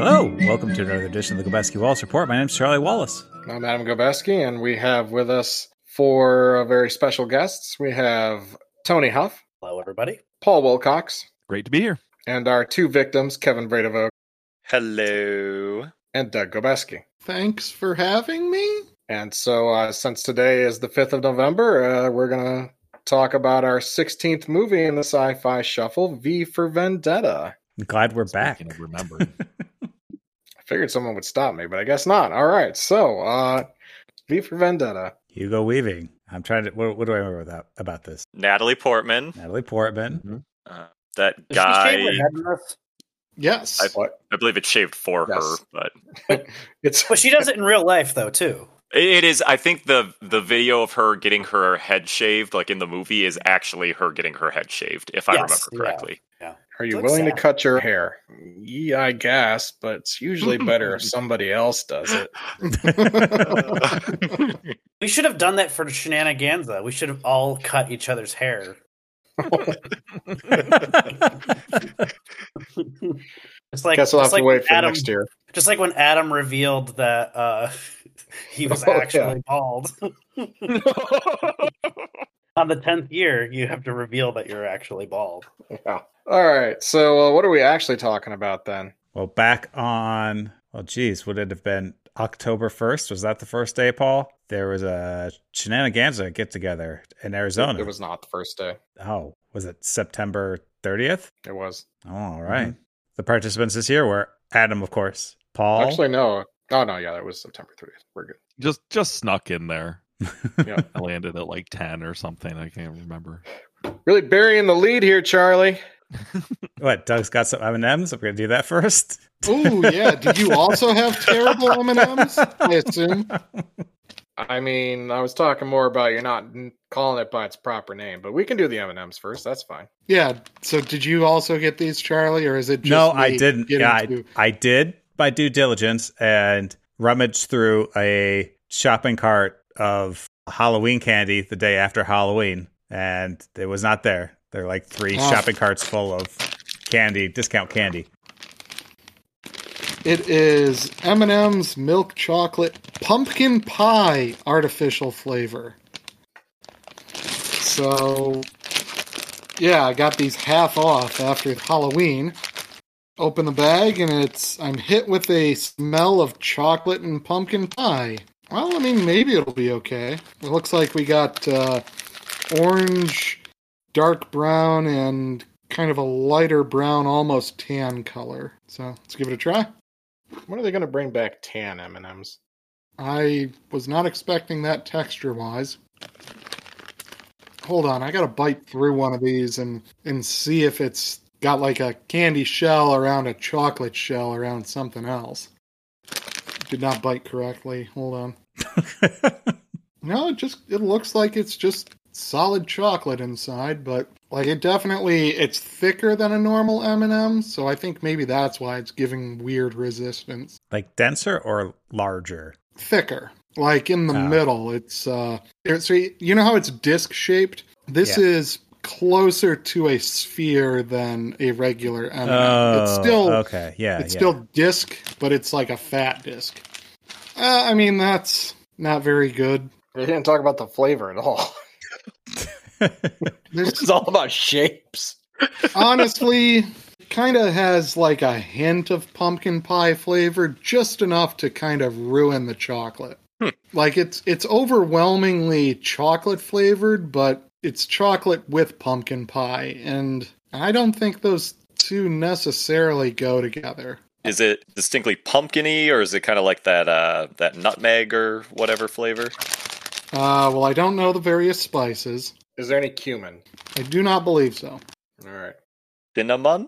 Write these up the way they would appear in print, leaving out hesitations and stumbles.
Hello, welcome to another edition of the Gobeski Wallace Report. My name's Charlie Wallace. I'm Adam Gobeski, and we have with us four very special guests. We have Tony Huff. Hello, everybody. Paul Wilcox. Great to be here. And our two victims, Kevin Vredevogt. Hello. And Doug Gobeski. Thanks for having me. And so since today is the 5th of November, we're going to talk about our 16th movie in the sci-fi shuffle, V for Vendetta. I'm glad we're back. Remember. I figured someone would stop me, but I guess not. All right, so V for Vendetta. Hugo Weaving. I'm trying to. What do I remember about this? Natalie Portman. Natalie Portman. Mm-hmm. That Does guy. she shave her head in this? Yes. I believe it's shaved for her, but It's But she does it in real life, though, too. it is. I think the video of her getting her head shaved, like in the movie, is actually her getting her head shaved, if I remember correctly. Yeah. Are you Looks willing to sad. cut your hair? Yeah, I guess, but it's usually better if somebody else does it. We should have done that for Shenaniganza. We should have all cut each other's hair. It's like, Guess we'll have it's to like wait for Adam, next year. Just like when Adam revealed that he was Oh, actually bald. On the 10th year, you have to reveal that you're actually bald. Yeah. All right. So what are we actually talking about then? Well, back on. Well, geez, would it have been October 1st? Was that the first day, Paul? There was a Shenaniganza get together in Arizona. It was not the first day. Oh, was it September 30th? It was. Oh, all right. The participants this year were Adam, of course, Paul. Actually, no. Oh, no. Yeah, that was September 30th. We're good. Just snuck in there. Yeah. I landed at like 10 or something. I can't remember. Really burying the lead here, Charlie. What? Doug's got some M&Ms. I'm going to do that first. Oh, yeah. Did you also have terrible M&Ms? I assume. I mean, I was talking more about you're not calling it by its proper name, but we can do the M&Ms first. That's fine. Yeah. So did you also get these, Charlie, or is it just No, me I didn't. getting Yeah, to- I did by due diligence and rummaged through a shopping cart of Halloween candy the day after Halloween, and it was not there. There are like three shopping carts full of candy, discount candy. It is M&M's milk chocolate pumpkin pie artificial flavor. So, yeah, I got these half off after Halloween. Open the bag and I'm hit with a smell of chocolate and pumpkin pie. Well, I mean, maybe it'll be okay. It looks like we got orange, dark brown, and kind of a lighter brown, almost tan color. So let's give it a try. When are they going to bring back tan M&Ms? I was not expecting that texture-wise. Hold on, I gotta bite through one of these and see if it's got like a candy shell around a chocolate shell around something else. Did not bite correctly. Hold on. No, it looks like it's just solid chocolate inside, but like it's thicker than a normal M&M, so I think maybe that's why it's giving weird resistance. Like denser or larger? Thicker. Like in the middle. It's so you know how it's disc shaped? This is closer to a sphere than a regular M&M. It's still okay. Yeah, it's still disc, but it's like a fat disc. I mean, that's not very good. We didn't talk about the flavor at all. This is all about shapes. Honestly, kind of has like a hint of pumpkin pie flavor, just enough to kind of ruin the chocolate. Like it's overwhelmingly chocolate flavored, but it's chocolate with pumpkin pie, and I don't think those two necessarily go together. Is it distinctly pumpkin-y, or is it kind of like that nutmeg or whatever flavor? Well, I don't know the various spices. Is there any cumin? I do not believe so. All right. Cinnamon?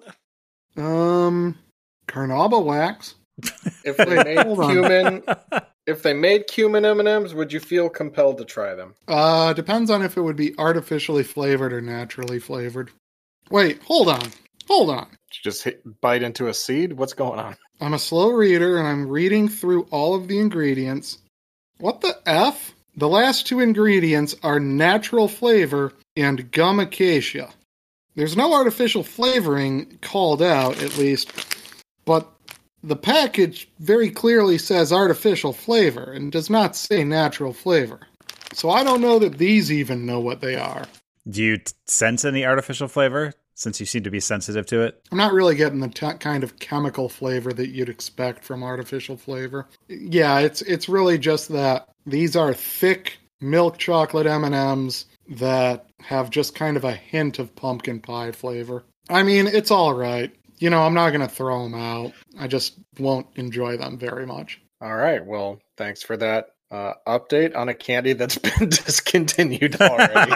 Carnauba wax. If they made hold on. cumin, if they made cumin M&Ms, would you feel compelled to try them? Depends on if it would be artificially flavored or naturally flavored. Wait, hold on. Did you just bite into a seed? What's going on? I'm a slow reader, and I'm reading through all of the ingredients. What the F? The last two ingredients are natural flavor and gum acacia. There's no artificial flavoring called out, at least, but the package very clearly says artificial flavor and does not say natural flavor. So I don't know that these even know what they are. Do you sense any artificial flavor, since you seem to be sensitive to it? I'm not really getting the kind of chemical flavor that you'd expect from artificial flavor. Yeah, it's really just that these are thick milk chocolate M&Ms that have just kind of a hint of pumpkin pie flavor. I mean, it's all right. You know, I'm not going to throw them out. I just won't enjoy them very much. All right. Well, thanks for that update on a candy that's been discontinued already.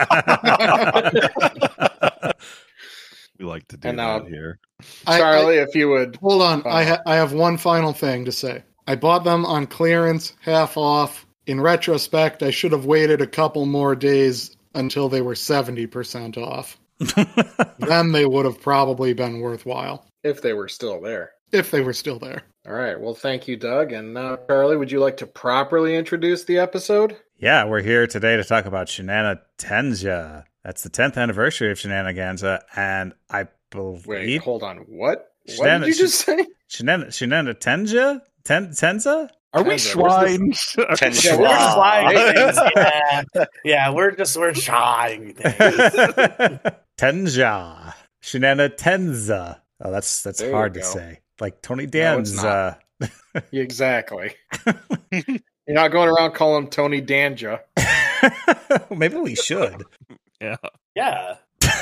We like to do And, that here. Charlie, if you would... Hold on. I have one final thing to say. I bought them on clearance, half off. In retrospect, I should have waited a couple more days until they were 70% off. Then they would have probably been worthwhile. If they were still there. If they were still there. All right. Well, thank you, Doug. And now, Charlie, would you like to properly introduce the episode? Yeah, we're here today to talk about Shinana Tenja. That's the 10th anniversary of Shenanaganza, and I believe... Wait, hold on. What? What did you just say? Shinana Tenja? Tenza? Are we Tenza, swine? Yeah, we're just flying things. Yeah, we're trying things. Tenja. Shinana Tenza. Oh, that's There hard you to go. say. Like Tony No, it's Danza. Exactly. You're not going around calling him Tony Danja. Maybe we should. Yeah. Yeah.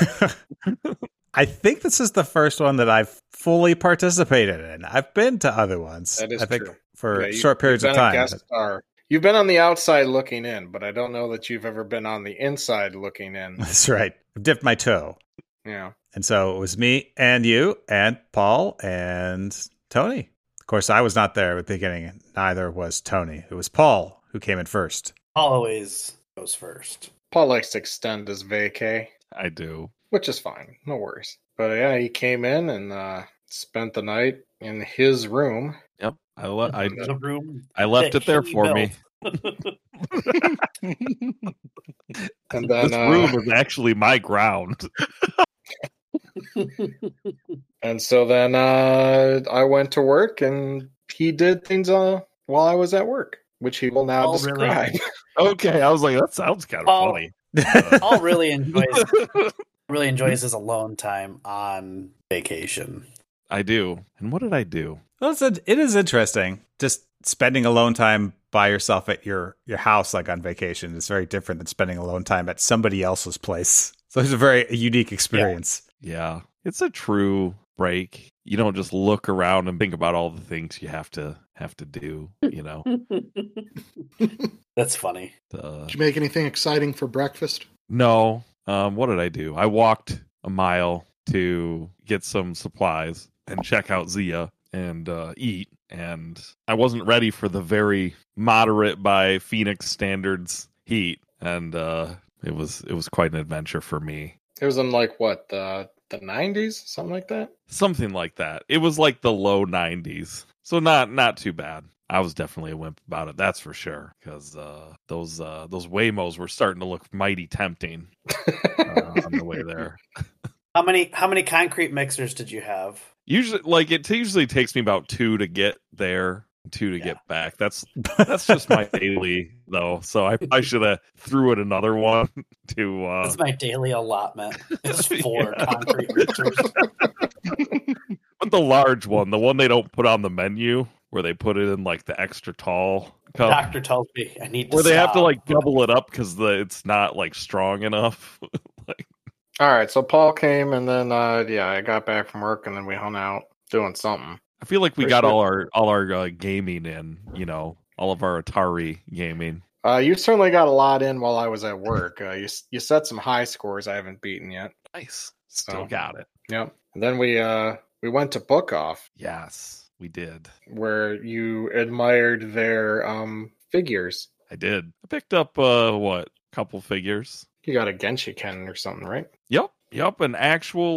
I think this is the first one that I've fully participated in. I've been to other ones. That is I think true. for Yeah, short periods you've of been a time. guest star. You've been on the outside looking in, but I don't know that you've ever been on the inside looking in. That's right. I've dipped my toe. Yeah. And so it was me and you and Paul and Tony. Of course, I was not there at the beginning. Neither was Tony. It was Paul who came in first. Always goes first. Paul likes to extend his vacay, I do. which is fine. No worries. But yeah, he came in and spent the night in his room. Yep. The room. I left that it there he for me. And then This room is actually my ground. and so then I went to work and he did things while I was at work, which he will now Oh, really? describe. Okay, I was like, that sounds kind of Oh. funny. Paul really enjoys his alone time on vacation. I do. And what did I do? Well, it is interesting. Just spending alone time by yourself at your house, like on vacation, is very different than spending alone time at somebody else's place. So it's a very unique experience. Yeah. It's a true break. You don't just look around and think about all the things you have to do, you know. That's funny. Did you make anything exciting for breakfast? No. What did I do? I walked a mile to get some supplies and check out Zia and eat. And I wasn't ready for the very moderate by Phoenix standards heat. And it was quite an adventure for me. It was in like what, the 90s? Something like that? Something like that. It was like the low 90s. So not too bad. I was definitely a wimp about it, that's for sure. Because those Waymos were starting to look mighty tempting on the way there. How many concrete mixers did you have? Usually, it usually takes me about 2 to get there, 2 to get back. That's just my daily though. So I should have threw in another one to. That's my daily allotment. It's 4 Yeah. concrete mixers. But the large one, the one they don't put on the menu, where they put it in like the extra tall cup, Doctor tells me I need to. where they have to stop. like double it up because it's not like strong enough. All right, so Paul came and then I got back from work and then we hung out doing something. I feel like we For got sure. all our gaming in, all of our Atari gaming. You certainly got a lot in while I was at work. You set some high scores I haven't beaten yet. Nice, still Oh. got it. Yep. And then we went to Book Off Yes, we did. where you admired their figures. I did. I picked up a couple figures. You got a Genshiken or something, right? Yep, an actual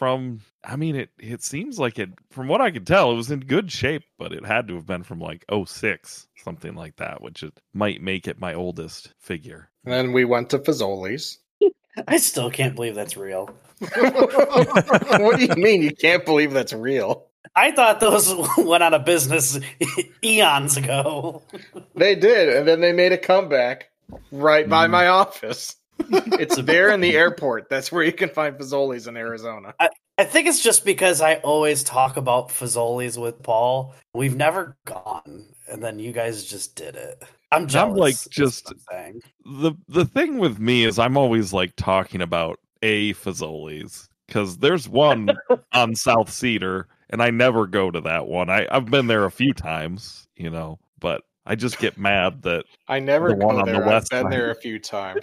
it seems like it, from what I could tell, it was in good shape, but it had to have been from like 2006, something like that, which it might make it my oldest figure. And then we went to Fazoli's. I still can't believe that's real. What do you mean you can't believe that's real? I thought those went out of business eons ago. They did, and then they made a comeback right by my office. It's there in the airport. That's where you can find Fazoli's in Arizona. I think it's just because I always talk about Fazoli's with Paul. We've never gone, and then you guys just did it. I'm jealous. I'm like, is just what I'm saying. the thing with me is I'm always like talking about a Fazoli's because there's one on South Cedar, and I never go to that one. I've been there a few times, but I just get mad that I never The one go on the there. I've west been side. there a few times.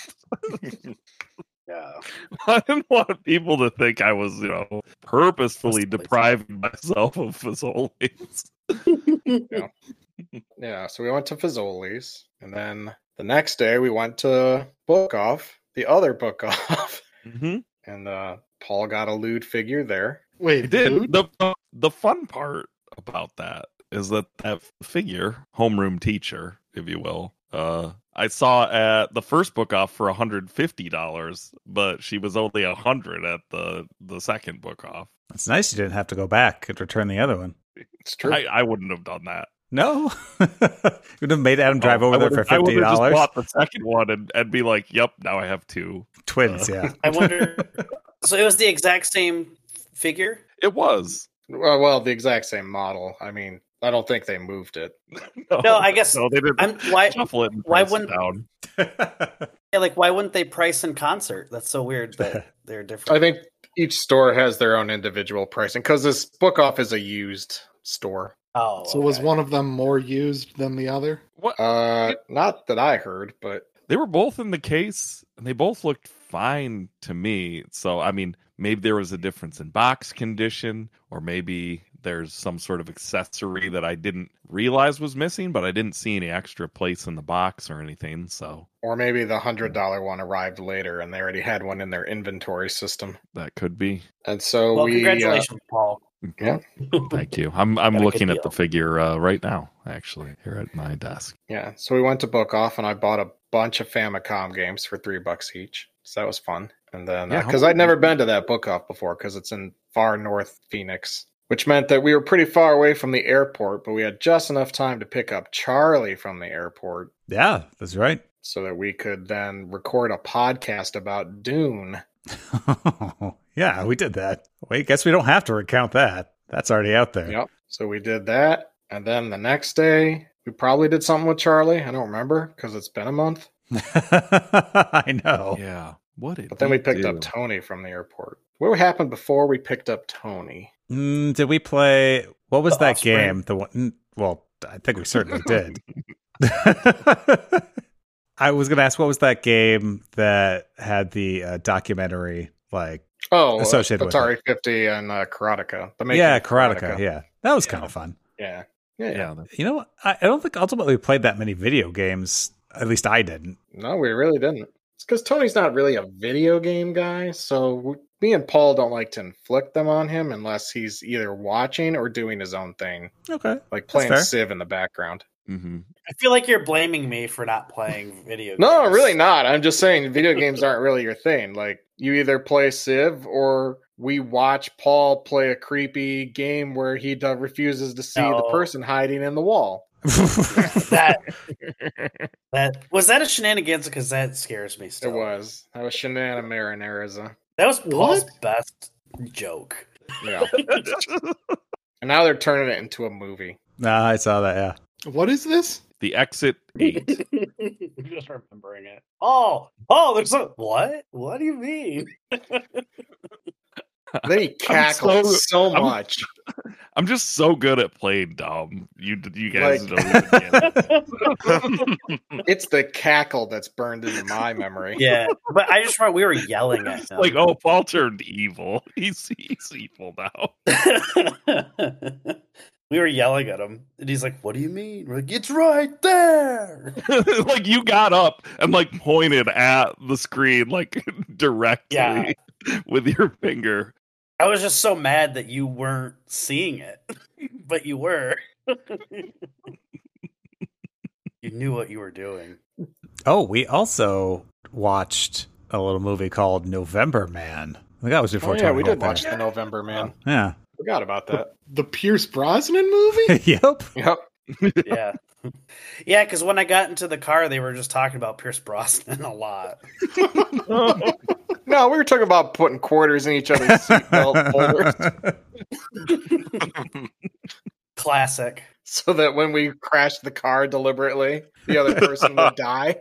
Yeah. I didn't want people to think I was, purposefully Must have depriving myself of Fazoli's. Yeah, so we went to Fazoli's, and then the next day we went to Book Off, the other Book Off, Mm-hmm. and Paul got a lewd figure there. Wait, I did. dude? The fun part about that is that figure, homeroom teacher, if you will, I saw at the first Book Off for $150, but she was only $100 at the second Book Off. It's nice you didn't have to go back and return the other one. It's true. I wouldn't have done that. No, you'd have made Adam drive over there for I would have just $50. bought the second one and be like, "Yep, now I have two." Twins, yeah. I wonder. So it was the exact same figure? It was. Well, the exact same model. I mean, I don't think they moved it. No, I guess no, they didn't. why Shuffle it and why price it wouldn't- down. why wouldn't they price in concert? That's so weird that they're different. I think each store has their own individual pricing because this Book Off is a used store. Oh, So was okay. one of them more used than the other? What? Not that I heard, but They were both in the case, and they both looked fine to me. So, I mean, maybe there was a difference in box condition, or maybe there's some sort of accessory that I didn't realize was missing, but I didn't see any extra place in the box or anything. So or maybe the $100 one arrived later and they already had one in their inventory system. that could be. And so Well, we congratulations, Paul. Yeah. Thank you. I'm Got a looking good at the deal. figure right now, actually, here at my desk. Yeah, so we went to Book Off, and I bought a bunch of Famicom games for $3 each. So that was fun. And then Yeah, because I'd never been to that Book Off before, because it's in far north Phoenix, which meant that we were pretty far away from the airport, but we had just enough time to pick up Charlie from the airport Yeah, that's right. so that we could then record a podcast about Dune. Yeah, we did that. Wait, guess we don't have to recount that. That's already out there. Yep. So we did that, and then the next day we probably did something with Charlie. I don't remember because it's been a month. I know. Yeah. What did But then we picked do? up Tony from the airport. What happened before we picked up Tony? Did we play? What was The that Offspring? game? The one. Well, I think we certainly did. I was going to ask, what was that game that had the documentary like? Oh, Associated with Atari 50 and Karateka. The making Yeah, of Karateka. Yeah, that was kind of fun. Yeah. Yeah. You know, I don't think ultimately we played that many video games. At least I didn't. No, we really didn't. It's because Tony's not really a video game guy, so me and Paul don't like to inflict them on him unless he's either watching or doing his own thing, Okay. like playing fair. Civ in the background. Mm-hmm. I feel like you're blaming me for not playing video games. No, really not. I'm just saying video games aren't really your thing. Like, you either play Civ or we watch Paul play a creepy game where he refuses to see the No. person hiding in the wall. that was that a shenanigans? Because that scares me still. It was. That was Shanana Marinaraza. That was Paul's What? best joke. Yeah. And now they're turning it into a movie. Nah, I saw that. Yeah. What is this? The Exit 8. Just remembering it. Oh, there's a what? What do you mean? They cackled so I'm- much. I'm just so good at playing dumb. You guys Like- don't even get it. It's the cackle that's burned into my memory. Yeah, but I just remember we were yelling at him. Like, oh, Paul turned evil. He's evil now. We were yelling at him, and he's like, "What do you mean?" We're like, "It's right there." Like, you got up and like pointed at the screen like directly Yeah. with your finger. I was just so mad that you weren't seeing it, but you were. You knew what you were doing. Oh, we also watched a little movie called November Man. I think that was before Oh, yeah, Tony we got did there. watch The November Man. Yeah. Forgot about that. The Pierce Brosnan movie? Yep. Yep. Yeah. Yeah, because when I got into the car, they were just talking about Pierce Brosnan a lot. No, we were talking about putting quarters in each other's seatbelt holders Classic. so that when we crashed the car deliberately, the other person would die.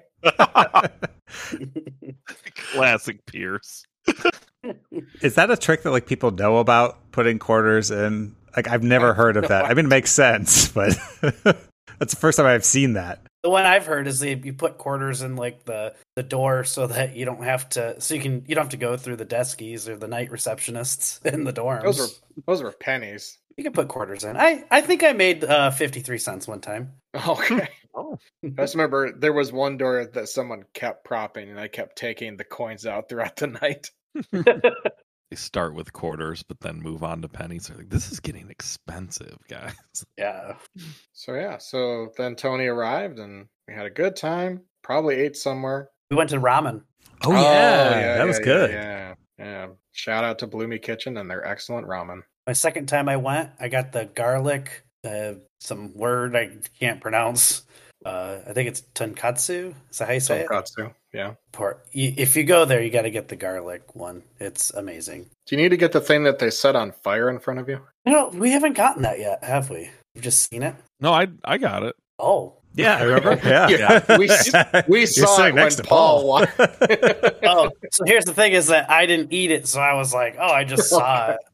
Classic Pierce. Is that a trick that like people know about, putting quarters in? Like, I've never heard of that. I mean, it makes sense, but that's the first time I've seen that. The one I've heard is that you put quarters in like the door so that you don't have to, you don't have to go through the deskies or the night receptionists in the dorms. Those were pennies. You can put quarters in. I think I made 53 cents one time. Okay. Oh. I just remember there was one door that someone kept propping, and I kept taking the coins out throughout the night. They start with quarters, but then move on to pennies. They're like, this is getting expensive, guys. Yeah. So then Tony arrived, and we had a good time. Probably ate somewhere. We went to ramen. Oh, yeah. That was good. Yeah. Shout out to Bloomy Kitchen and their excellent ramen. My second time I went, I got the garlic, some word I can't pronounce. I think it's tonkatsu. Is that how you say it? Tonkatsu, yeah. If you go there, you got to get the garlic one. It's amazing. Do you need to get the thing that they set on fire in front of you? We haven't gotten that yet, have we? We've just seen it. No, I got it. Oh. Yeah, I remember. Yeah. Yeah. We saw it when Paul walked. Oh, so here's the thing is that I didn't eat it, so I was like, oh, I just saw it.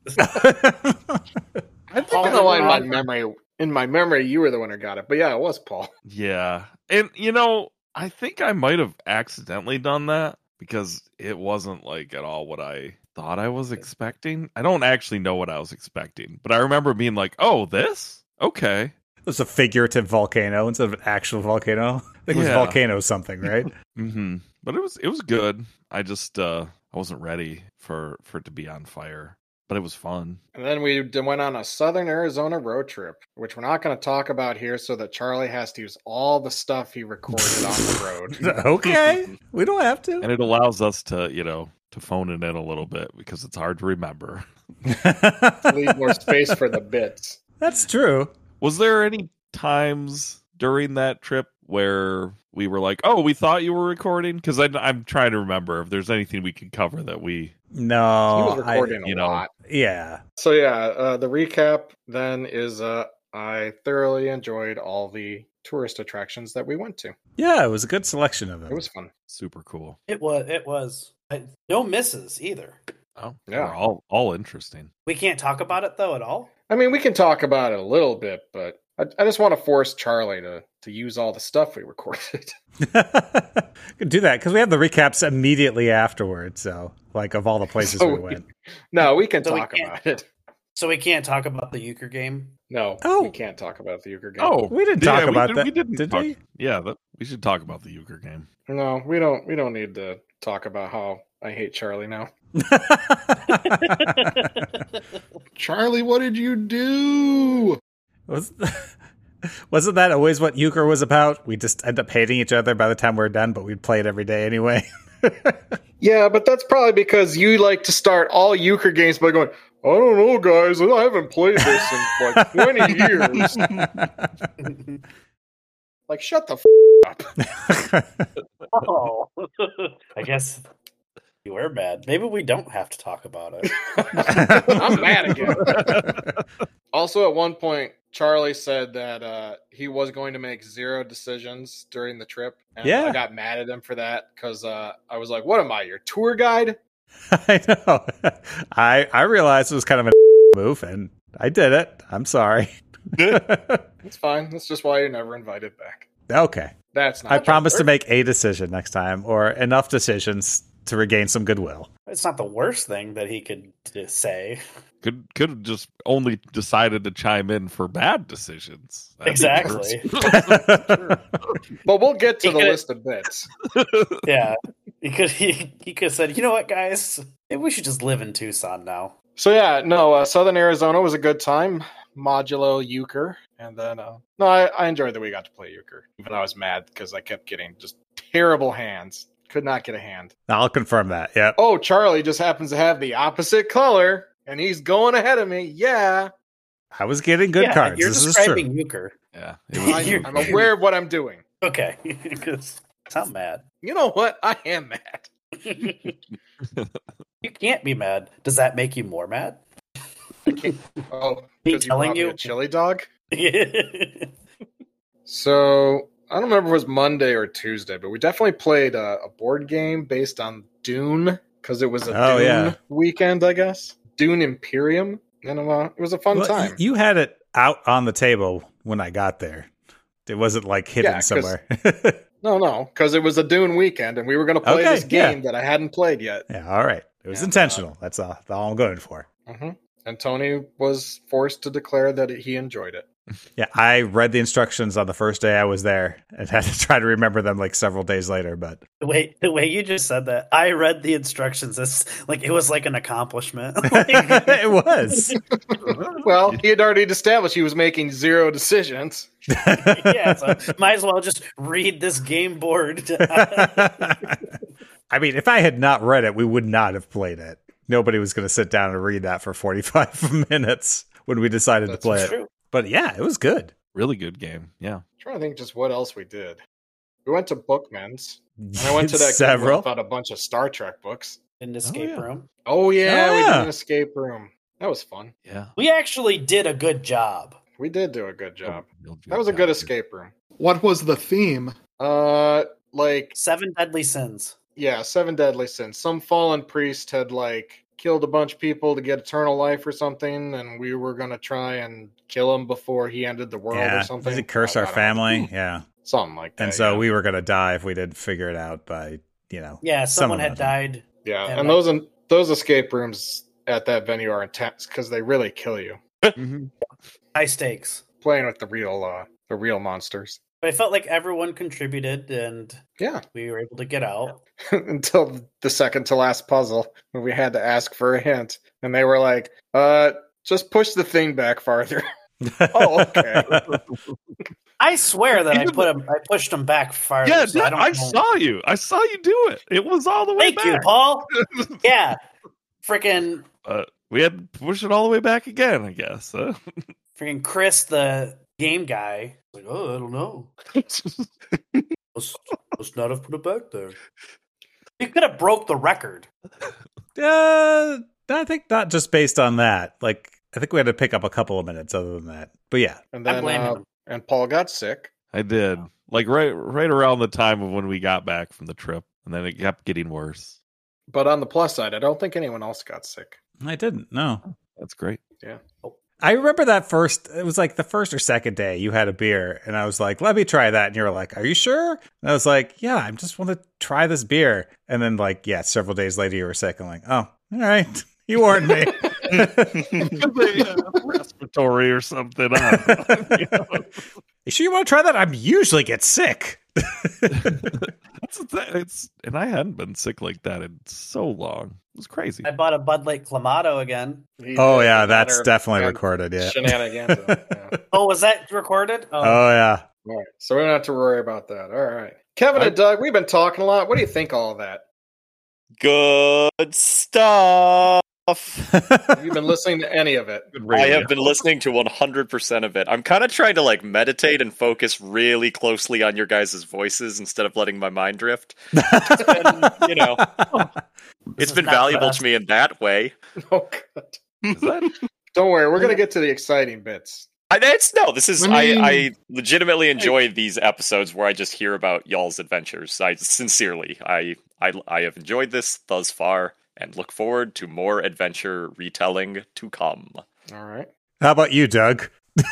I think in my memory, you were the one who got it. But yeah, it was Paul. Yeah. And, I think I might have accidentally done that because it wasn't like at all what I thought I was expecting. I don't actually know what I was expecting, but I remember being like, oh, this? Okay. It was a figurative volcano instead of an actual volcano. I think it was volcano something, right? Mm-hmm. But it was good. I just I wasn't ready for it to be on fire. But it was fun. And then we went on a Southern Arizona road trip, which we're not going to talk about here so that Charlie has to use all the stuff he recorded on the road. Okay. We don't have to. And it allows us to, to phone it in a little bit because it's hard to remember. Leave more space for the bits. That's true. Was there any times during that trip where we were like, oh, we thought you were recording? Because I'm trying to remember if there's anything we can cover that we... No. He was recording a lot. Yeah. So the recap then is I thoroughly enjoyed all the tourist attractions that we went to. Yeah, it was a good selection of them. It was fun. Super cool. It was. No misses either. Oh, yeah. They're all interesting. We can't talk about it, though, at all? I mean, we can talk about it a little bit, but I just want to force Charlie to use all the stuff we recorded. Could do that because we have the recaps immediately afterwards. So, like, of all the places we went. No, we can talk about it. So we can't talk about the euchre game? No, we can't talk about the euchre game. Oh, we didn't talk about that. We didn't did talk, we? Yeah, we should talk about the euchre game. No, we don't. We don't need to talk about how I hate Charlie now. Charlie, what did you do? Wasn't that always what euchre was about? We just end up hating each other by the time we're done, but we'd play it every day anyway. Yeah, but that's probably because you like to start all euchre games by going, I don't know, guys. I haven't played this in like 20 years. Like, shut the up. Oh, I guess you were mad. Maybe we don't have to talk about it. I'm mad again. Also, at one point, Charlie said that he was going to make 0 decisions during the trip. And Yeah. I got mad at him for that because I was like, what am I, your tour guide? I know. I realized it was kind of a move, and I did it. I'm sorry. It's fine. That's just why you're never invited back. Okay. That's not I promise to true. make a decision next time, or enough decisions to regain some goodwill. It's not the worst thing that he could say. Could have just only decided to chime in for bad decisions. That'd be Exactly. worse. But we'll get to He the could- list of bits. Yeah. He could have said, you know what, guys? Maybe we should just live in Tucson now. So yeah, no, Southern Arizona was a good time. Modulo euchre. And then, I enjoyed that we got to play euchre. Even though I was mad because I kept getting just terrible hands. Could not get a hand. I'll confirm that. Yep. Oh, Charlie just happens to have the opposite color. and he's going ahead of me. Yeah, I was getting good cards. You're This is true. describing euchre. Yeah, it was I'm aware of what I'm doing. Okay, because I'm mad. You know what? I am mad. You can't be mad. Does that make you more mad? Oh, Me because you telling brought me you? a chili dog. Yeah. So I don't remember if it was Monday or Tuesday, but we definitely played a board game based on Dune because it was a Oh, Dune yeah. weekend, I guess. Dune Imperium, and it was a fun Well, time. you had it out on the table when I got there. It wasn't like hidden Yeah, 'cause- somewhere. No, because it was a Dune weekend, and we were going to play Okay, this game yeah. that I hadn't played yet. Yeah, all right. It was And, intentional. That's all I'm going for. hmm And Tony was forced to declare that he enjoyed it. Yeah, I read the instructions on the first day I was there and had to try to remember them like several days later. But The way you just said that, I read the instructions. It's like it was like an accomplishment. it was. Well, he had already established he was making 0 decisions. Yeah, so might as well just read this game board. I mean, if I had not read it, we would not have played it. Nobody was going to sit down and read that for 45 minutes when we decided That's to play it. True. But yeah, it was good. really good game. Yeah. I'm trying to think just what else we did. We went to Bookman's. And I went to that several. I found a bunch of Star Trek books. In the escape yeah. room. Oh yeah, Oh, we did yeah. an escape room. That was fun. Yeah. We actually did a good job. We did do a good job. Real That was a good job. escape room. What was the theme? Like 7 Deadly Sins. yeah, 7 deadly sins. Some fallen priest had like killed a bunch of people to get eternal life or something, and we were gonna try and kill him before he ended the world Yeah, or something. does it curse I our don't know. family? Yeah. Something like that. And so yeah. we were going to die if we didn't figure it out by, Yeah, someone had of them. died. Yeah, and and those escape rooms at that venue are intense because they really kill you. Mhm. High stakes. Playing with the real monsters. But I felt like everyone contributed and Yeah, we were able to get out. until the second to last puzzle when we had to ask for a hint, and they were like, just push the thing back farther." Oh, okay. I swear that I pushed them back farther. Yeah, so yeah, I don't I know. saw you. I saw you do it. It was all the way Thank back. you, Paul. Yeah. Freaking We had to push it all the way back again, I guess. freaking Chris, the game guy. Like, oh, I don't know. Must not have put it back there. You could have broke the record. I think not just based on that. Like, I think we had to pick up a couple of minutes other than that. But yeah. And I then blame him. and Paul got sick. I did. Like right around the time of when we got back from the trip, and then it kept getting worse. But on the plus side, I don't think anyone else got sick. I didn't. No. That's great. I remember that it was like the first or second day you had a beer and I was like, let me try that. And you were like, are you sure? And I was like, yeah, I just want to try this beer. And then like, yeah, several days later you were sick. I'm like, oh, all right. You warned me. Respiratory or something. I don't know. You know? You sure you want to try that? I usually get sick. And I hadn't been sick like that in so long. It was crazy. I bought a Bud Light Clamato again. Oh yeah, that's definitely recorded. Yeah. Shenanigans. Yeah. Oh, was that recorded? Oh yeah. All right, so we don't have to worry about that. All right, Kevin and Doug, we've been talking a lot. What do you think of all of that? Good stuff. Have you been listening to any of it? Good I radio. have been listening to 100% of it. I'm kind of trying to like meditate and focus really closely on your guys' voices instead of letting my mind drift. It's been, it's is been not valuable fast. to me in that way. Oh, God. Is that- Don't worry, we're gonna get to the exciting bits. I legitimately enjoy these episodes where I just hear about y'all's adventures. I have enjoyed this thus far and look forward to more adventure retelling to come. All right. How about you, Doug?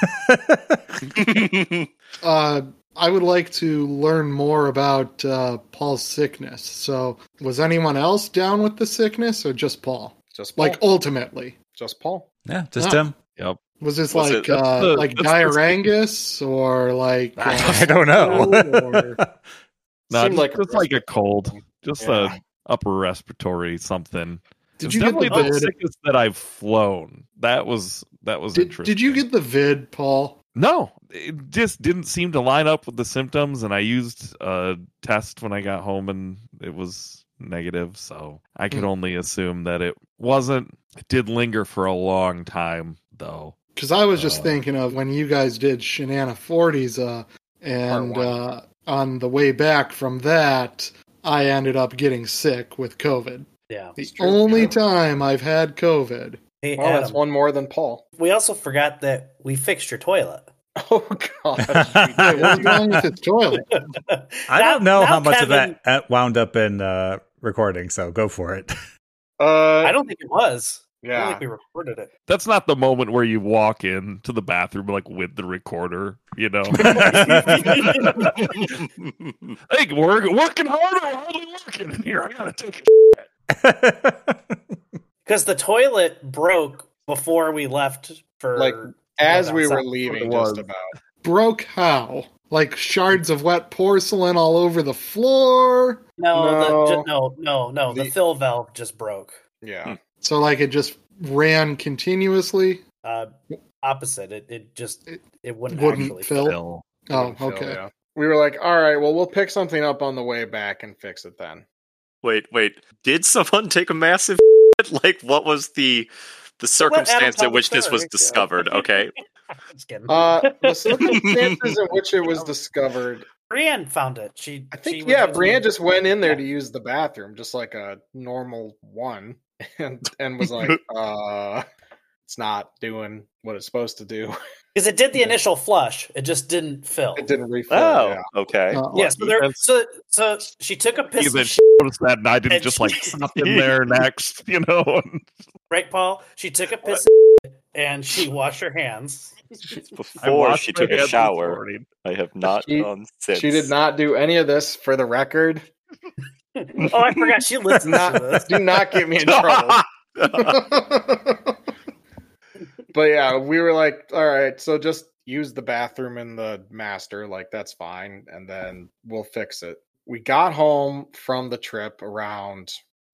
I would like to learn more about Paul's sickness. So, was anyone else down with the sickness, or just Paul? Just Paul. Like ultimately, Just Paul. Yeah, just Ah. him. Yep. was this Was like it- like that's- diarangus or like I don't know. or- No, Seemed like just like a cold. Just Yeah. a upper respiratory something. Did It's you get the definitely the vid? sickest that I've flown. That was interesting. Did you get the vid, Paul? No, it just didn't seem to line up with the symptoms, and I used a test when I got home, and it was negative. So I could only assume that it wasn't It did linger for a long time, though. Because I was just thinking of when you guys did Shenana 40s, and on the way back from that, I ended up getting sick with COVID. Yeah. The only time I've had COVID. Hey, Well, that's Adam, one more than Paul. we also forgot that we fixed your toilet. Oh God! Hey, what's wrong with the toilet? I don't know now how much Kevin- of that wound up in recording, so go for it. I don't think it was. I don't Yeah. think we recorded it. That's not the moment where you walk into the bathroom like with the recorder, you know. Hey, we're working hard or hardly working in here. I gotta take Because the toilet broke before we left for Like, As we were outside. leaving, It was. just about. Broke how? Like shards of wet porcelain all over the floor? No. The The- fill valve just broke. Yeah. So like it just ran continuously? Opposite. It wouldn't Wouldn't actually fill? Phil. Oh, Wouldn't fill, okay. yeah. We were like, all right, well, we'll pick something up on the way back and fix it then. Wait. Did someone take a massive like what was the circumstance tell in the which this was story. discovered? Okay. Just kidding. The circumstances in which it was discovered, Brienne found it. I think, Brienne just went in there to use the bathroom, just like a normal one, and was like, it's not doing what it's supposed to do. Because it did the initial flush, it just didn't fill. It didn't refill. Oh, Yeah. okay. Yeah, so she took a piss Even of shit, noticed that, and I didn't And just like she- stop in there next, you know. right, Paul? She took a piss of shit and she washed her hands. I Before washed she my took a hands this shower, morning. I have not She- done since. She did not do any of this for the record. Oh, I forgot she listens to this. Do not get me in trouble. But yeah, we were like, all right, so just use the bathroom in the master, like that's fine, and then we'll fix it. We got home from the trip around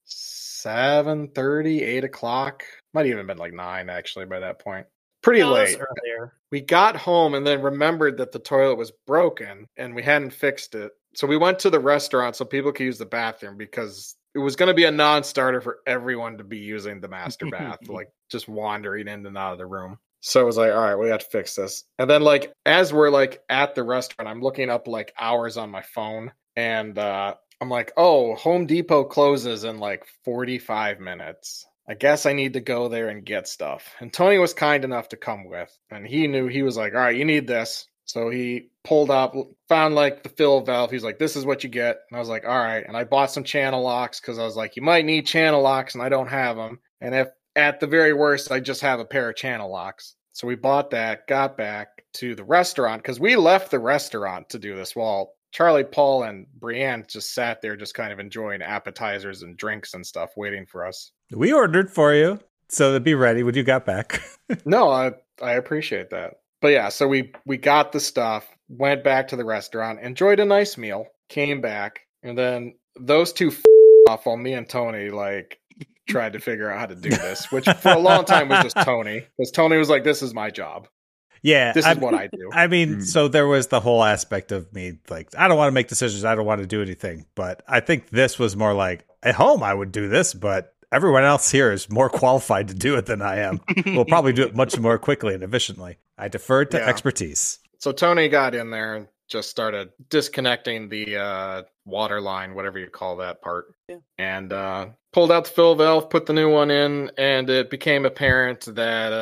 7:30, 8 o'clock. Might even been like 9 actually by that point. Pretty No, it was late. earlier. We got home and then remembered that the toilet was broken and we hadn't fixed it. So we went to the restaurant so people could use the bathroom because it was going to be a non-starter for everyone to be using the master bath, like just wandering in and out of the room. So it was like, all right, we got to fix this. And then like, as we're like at the restaurant, I'm looking up like hours on my phone and I'm like, oh, Home Depot closes in like 45 minutes. I guess I need to go there and get stuff. And Tony was kind enough to come with. And he knew, he was like, all right, you need this. So he pulled up, found like the fill valve. He's like, this is what you get. And I was like, all right. And I bought some channel locks because I was like, you might need channel locks and I don't have them. And if at the very worst, I just have a pair of channel locks. So we bought that, got back to the restaurant because we left the restaurant to do this while Charlie, Paul, and Brienne just sat there just kind of enjoying appetizers and drinks and stuff waiting for us. We ordered for you, so to be ready when you got back. No, I appreciate that. But yeah, so we got the stuff, went back to the restaurant, enjoyed a nice meal, came back, and then those two off while me and Tony like tried to figure out how to do this, which for a long time was just Tony, because Tony was like, "This is my job. Yeah, This is what I do." I mean, so there was the whole aspect of me like, I don't want to make decisions. I don't want to do anything. But I think this was more like, at home, I would do this, but everyone else here is more qualified to do it than I am. We'll probably do it much more quickly and efficiently. I deferred to Yeah. expertise. So Tony got in there and just started disconnecting the water line, whatever you call that part, and pulled out the fill valve, put the new one in, and it became apparent that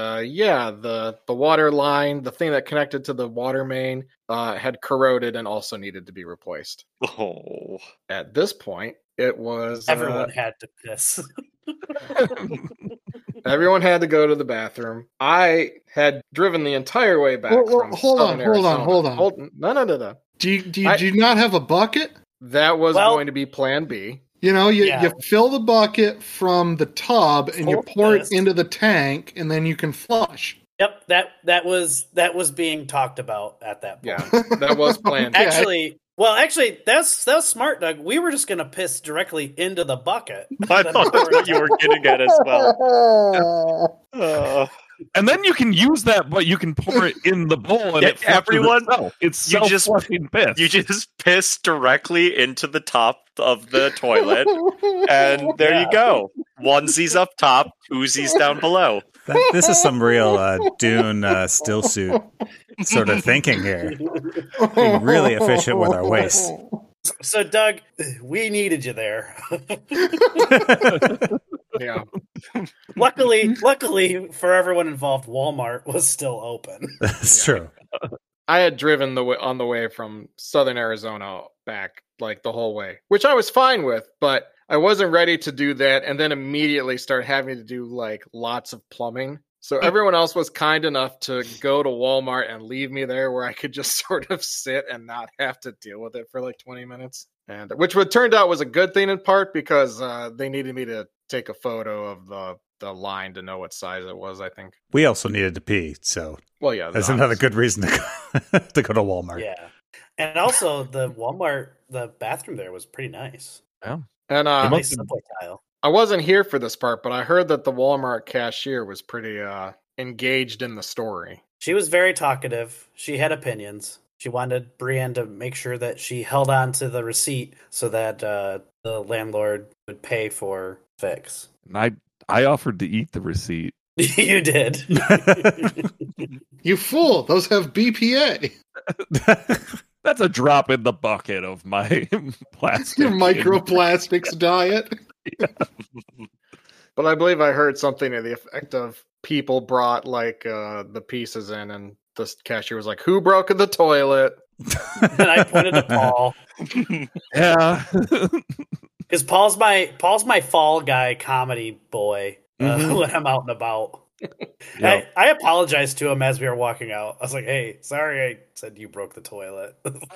the water line, the thing that connected to the water main, had corroded and also needed to be replaced. Oh. At this point, it was Everyone had to piss. everyone had to go to the bathroom. I had driven the entire way back. Well, from hold on, Southern hold on, Arizona. hold on. No. Do you not have a bucket? That was Well- going to be Plan B. You know, you Yeah. fill the bucket from the tub and you Full pour it fist. into the tank and then you can flush. Yep, that was being talked about at that point. Yeah, that was Plan B. Actually, that's smart, Doug. We were just gonna piss directly into the bucket. I thought that's what you were getting at as well. And then you can use that, but you can pour it in the bowl and Yeah, it flushes everyone, itself. It's you just- self-flushing piss. You just piss directly into the top of the toilet, and there you go. Onesies up top, twosies down below. This is some real Dune still suit sort of thinking here. Being really efficient with our waste. So, Doug, we needed you there. Yeah. Luckily for everyone involved, Walmart was still open. That's true. I had driven on the way from Southern Arizona back like the whole way, which I was fine with, but I wasn't ready to do that and then immediately start having to do like lots of plumbing. So everyone else was kind enough to go to Walmart and leave me there where I could just sort of sit and not have to deal with it for like 20 minutes. And which would turned out was a good thing in part because they needed me to take a photo of the line to know what size it was, I think. We also needed to pee, so Well, yeah. that's another good reason to go, to go to Walmart. Yeah. And also the Walmart, the bathroom there was pretty nice. And Nice subway tile. I wasn't here for this part, but I heard that the Walmart cashier was pretty engaged in the story. She was very talkative. She had opinions. She wanted Brienne to make sure that she held on to the receipt so that the landlord would pay for fix. And I offered to eat the receipt. You did. You fool! Those have BPA. That's a drop in the bucket of my plastic. Your microplastics diet. But I believe I heard something to the effect of people brought like the pieces in, and the cashier was like, "Who broke the toilet?" And I pointed to Paul Yeah. because Paul's my fall guy comedy boy Mhm. when I'm out and about. Yeah. I apologized to him as we were walking out. I was like, "Hey, sorry, I said you broke the toilet."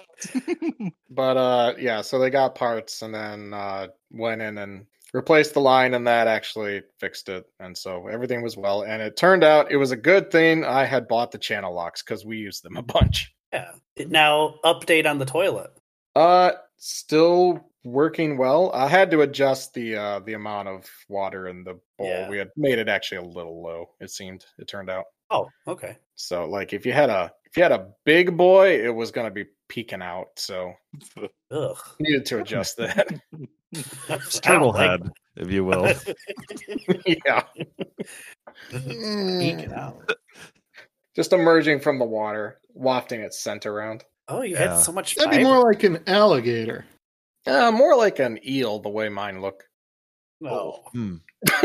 But yeah, so they got parts and then went in and replaced the line, and that actually fixed it. And so everything was well. And it turned out it was a good thing I had bought the channel locks because we used them a bunch. Yeah. Now update on the toilet. Still working well. I had to adjust the amount of water in the bowl. Yeah. We had made it actually a little low. It turned out. Oh, okay. So like if you had a big boy, it was gonna be peeking out. So Ugh. needed to adjust that. Turtle head, if you will. Yeah. Peeking out. Just emerging from the water, wafting its scent around. Oh, you Yeah. had so much That'd be fiber. more like an alligator. More like an eel, the way mine look. No. Hmm.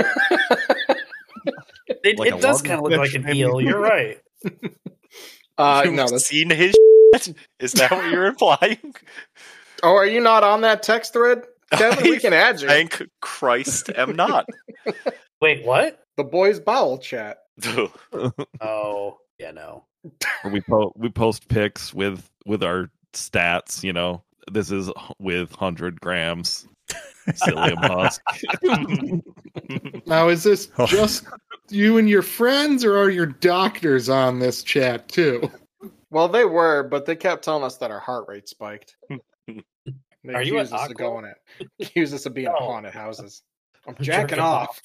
It, Like it a does lug? kind of look like an eel. You're right. You've No, that's... seen his shit? Is that what you're implying? Oh, are you not on that text thread, Kevin? We can add you. Thank Christ, am not. Wait, what? The boys' bowel chat. Oh, yeah, no. Where we post pics with our stats, you know. This is with 100 grams psyllium husk. Now, is this just you and your friends, or are your doctors on this chat too? Well, they were, but they kept telling us that our heart rate spiked. They Are you accused at us of Aqua? going at accused us of being at No. haunted houses. I'm Jerking jacking off.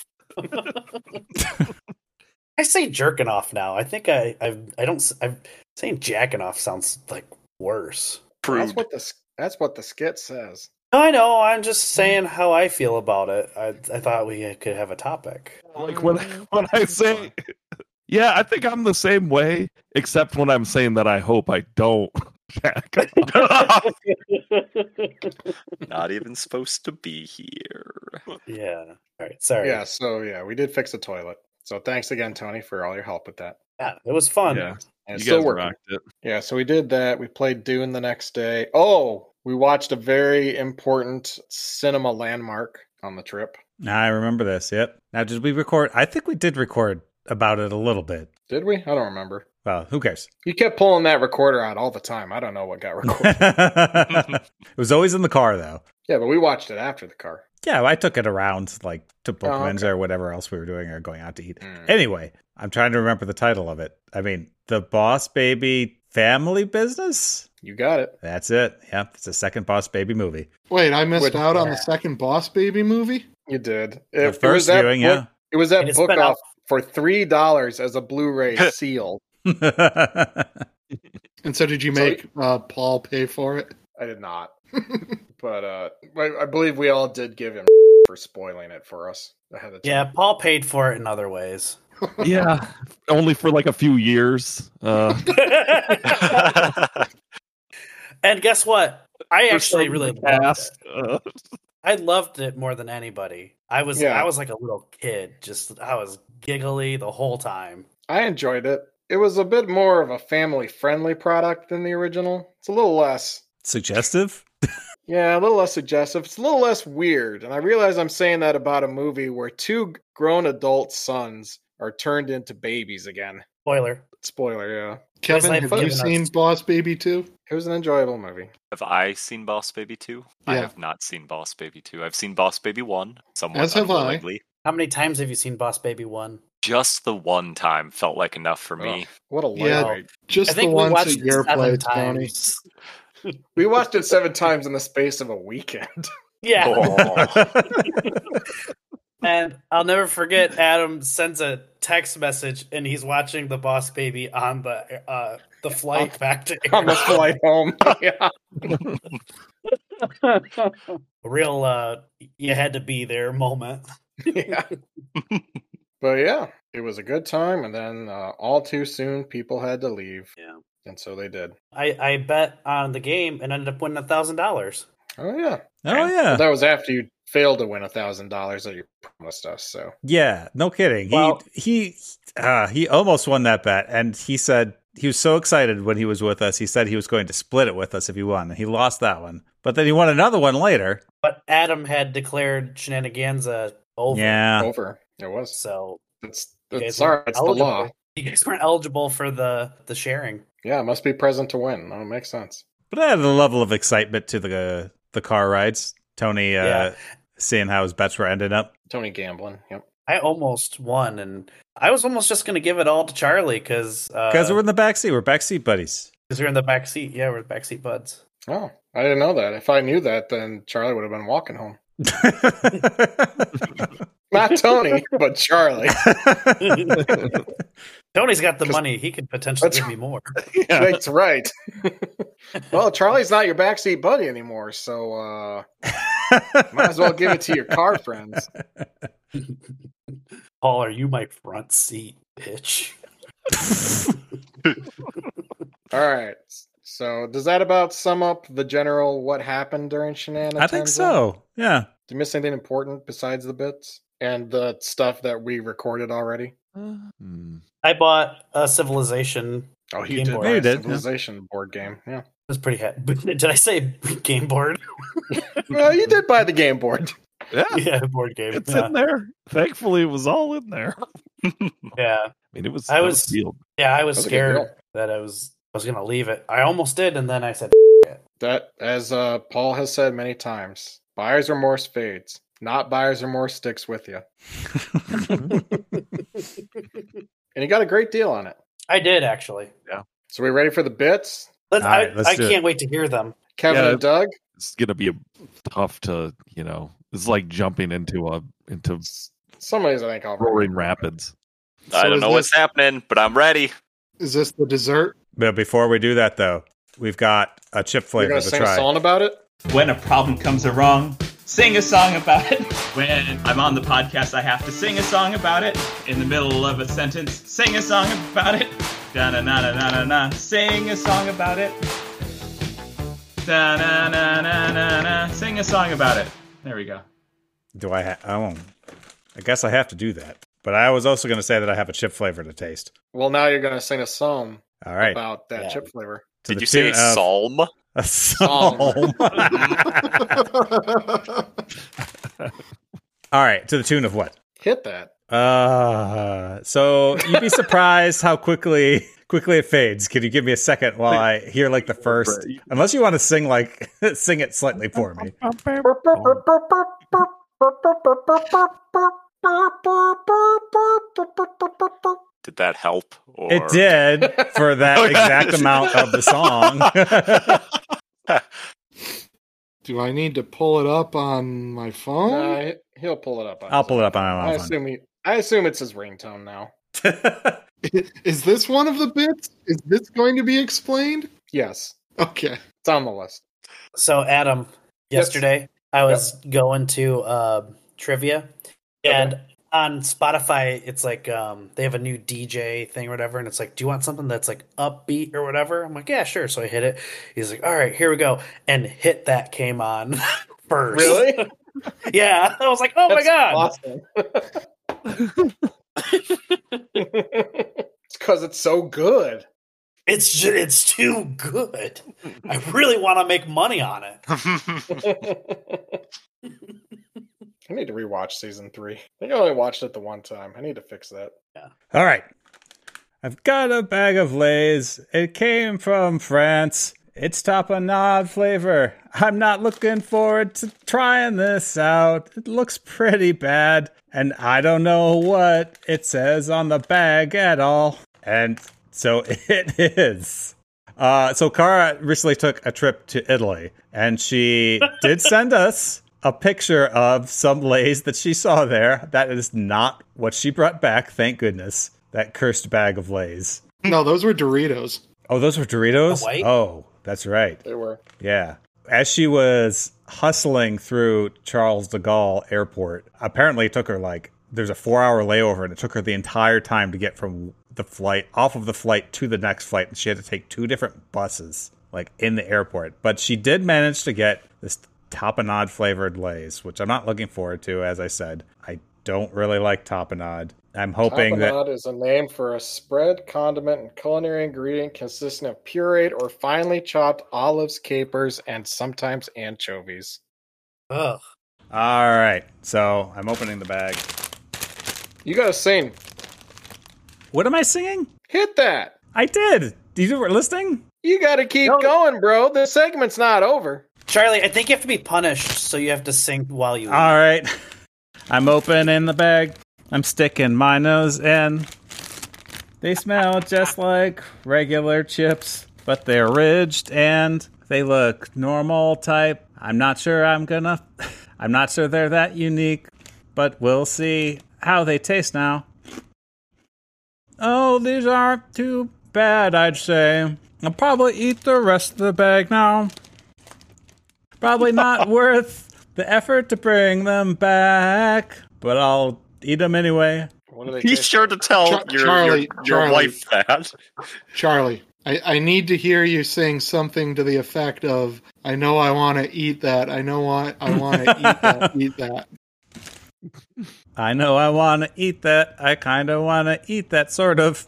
I say jerking off now. I think I don't. I'm saying jacking off sounds like worse. That's Prude. what the skit says. No, I know. I'm just saying how I feel about it. I thought we could have a topic. Like when I say, yeah, I think I'm the same way, except when I'm saying that I hope I don't jack off. Not even supposed to be here. Yeah. All right. Sorry. Yeah, so yeah, we did fix the toilet. So thanks again, Tony, for all your help with that. Yeah, it was fun. Yeah, And it's you still guys working. rocked it. Yeah, so we did that. We played Dune the next day. Oh, we watched a very important cinema landmark on the trip. I remember this. Yep. Now, did we record? I think we did record about it a little bit. Did we? I don't remember. Well, who cares? You kept pulling that recorder out all the time. I don't know what got recorded. It was always in the car, though. Yeah, but we watched it after the car. Yeah, I took it around, like, to Bookman's okay. or whatever else we were doing or going out to eat. Mm. Anyway, I'm trying to remember the title of it. I mean, The Boss Baby Family Business? You got it. That's it. Yep, it's the second Boss Baby movie. Wait, I missed With- out on the second Boss Baby movie? You did. The It was first that viewing, book, yeah. It was that And it's book been off out for $3 as a Blu-ray seal. And so did you make Paul pay for it? I did not. But I believe we all did give him for spoiling it for us ahead of time. Yeah, Paul paid for it in other ways. Yeah, only for like a few years. And guess what? I actually really loved it. I loved it more than anybody. I was like a little kid. I was giggly the whole time. I enjoyed it. It was a bit more of a family-friendly product than the original. It's a little less suggestive. Yeah, a little less suggestive. It's a little less weird. And I realize I'm saying that about a movie where two grown adult sons are turned into babies again. Spoiler, yeah. Kevin, have you seen Boss Baby 2? It was an enjoyable movie. Have I seen Boss Baby 2? I have not seen Boss Baby 2. I've seen Boss Baby 1, somewhat As have unwillingly. How many times have you seen Boss Baby 1? Just the one time felt like enough for me. What a lightweight. Just the ones at your place, Tony. We watched it 7 times in the space of a weekend. Yeah. Oh. And I'll never forget, Adam sends a text message and he's watching the Boss Baby on the flight back to on the flight home. Yeah. Real you had to be there moment. Yeah. But yeah, it was a good time, and then all too soon people had to leave. Yeah. And so they did. I bet on the game and ended up winning $1,000. Oh yeah. Oh yeah. But that was after you failed to win $1,000 that you promised us. So yeah, no kidding. Well, he almost won that bet, and he said he was so excited when he was with us. He said he was going to split it with us if he won, and he lost that one. But then he won another one later. But Adam had declared Shenanigans over. Yeah, over. It was. So it's sorry, it's the law. You guys weren't eligible for the sharing. Yeah, it must be present to win. That makes sense. but I had a level of excitement to the car rides. Tony seeing how his bets were ending up. Tony gambling. Yep. I almost won, and I was almost just going to give it all to Charlie because we're in the backseat. We're backseat buddies. Because we're in the backseat. Yeah, we're backseat buds. Oh, I didn't know that. If I knew that, then Charlie would have been walking home. Not Tony, but Charlie. Tony's got the money. He could potentially give me more. Yeah. That's right. Well, Charlie's not your backseat buddy anymore, so might as well give it to your car friends. Paul, are you my front seat, bitch? All right. So does that about sum up the general what happened during Shenanigans? I think so. Yeah. Did you miss anything important besides the bits and the stuff that we recorded already? I bought a Civilization. Oh, you game did. board. Buy You a did, Civilization board game. Yeah. It was pretty happy. Did I say game board? Well, you did buy the game board. Yeah, Yeah, board game. it's in there. Thankfully, it was all in there. Yeah. I mean, it was. I was sealed. Yeah, I was That was a good scared deal. that I was going to leave it. I almost did, and then I said, That, as Paul has said many times, buyer's remorse fades. Not buyer's remorse sticks with you. And you got a great deal on it. I did, actually. So we ready for the bits? All right, let's I do it. can't wait to hear them. Kevin Yeah. and Doug? It's gonna be tough to, It's like jumping into Some of these I think I'll roaring rapids. I don't know what's happening, but I'm ready. Is this the dessert? But before we do that, though, we've got a chip You're flavor going to to sing a try. song about it? When a problem comes along, sing a song about it. When I'm on the podcast, I have to sing a song about it. In the middle of a sentence, sing a song about it. Da-na-na-na-na-na-na, sing a song about it. Da-na-na-na-na-na, sing a song about it. There we go. Do I? I guess I have to do that. But I was also going to say that I have a chip flavor to taste. Well, now you're going to sing a song All right. about that Yeah. chip flavor. To Did the you say tune of psalm? a psalm. All right. To the tune of what? Hit that. So you'd be surprised how quickly it fades. Can you give me a second while I hear like the first? Unless you want to sing sing it slightly for me. Did that help? Or... It did for that exact amount of the song. Do I need to pull it up on my phone? He'll pull it up. On I'll his pull it up on I my phone. assume I assume it's his ringtone now. Is this one of the bits? Is this going to be explained? Yes, Okay. it's on the list. So, Adam, Yes. yesterday I was going to trivia, and on Spotify, it's like they have a new DJ thing or whatever, and it's like, do you want something that's like upbeat or whatever? I'm like, yeah, sure. So I hit it. He's like, all right, here we go. And Hit That came on first. Really? Yeah. I was like, oh my God. Awesome. It's because it's so good. It's too good. I really want to make money on it. I need to rewatch season 3. I think I only watched it the one time. I need to fix that. All right. I've got a bag of Lay's. It came from France. It's tapenade flavor. I'm not looking forward to trying this out. It looks pretty bad, and I don't know what it says on the bag at all. And so it is. So Cara recently took a trip to Italy, and she did send us a picture of some Lay's that she saw there. That is not what she brought back, thank goodness. That cursed bag of Lay's. No, those were Doritos. Oh, those were Doritos? The white? Oh, that's right. They were. Yeah. As she was hustling through Charles de Gaulle Airport, apparently it took her there's a 4-hour layover, and it took her the entire time to get from the flight, off of the flight to the next flight, and she had to take 2 different buses, in the airport. But she did manage to get this tapenade flavored Lay's, which I'm not looking forward to, as I said. I don't really like tapenade. I'm hoping Tapenade is a name for a spread, condiment, and culinary ingredient consisting of pureed or finely chopped olives, capers, and sometimes anchovies. Ugh. All right, so I'm opening the bag. You gotta sing. What am I singing? Hit that. I did. You were listening? You gotta keep No. going, bro. The segment's not over. Charlie, I think you have to be punished, so you have to sing while you eat. All right. I'm opening the bag. I'm sticking my nose in. They smell just like regular chips, but they're ridged and they look normal type. I'm not sure they're that unique, but we'll see how they taste now. Oh, these aren't too bad, I'd say. I'll probably eat the rest of the bag now. Probably not worth the effort to bring them back, but I'll eat them anyway. What do they Be taste sure to tell your Charlie. wife that. Charlie, I need to hear you sing something to the effect of, I know I want to eat that. I know I want to eat that. I know I want to eat that. I kind of want to eat that, sort of.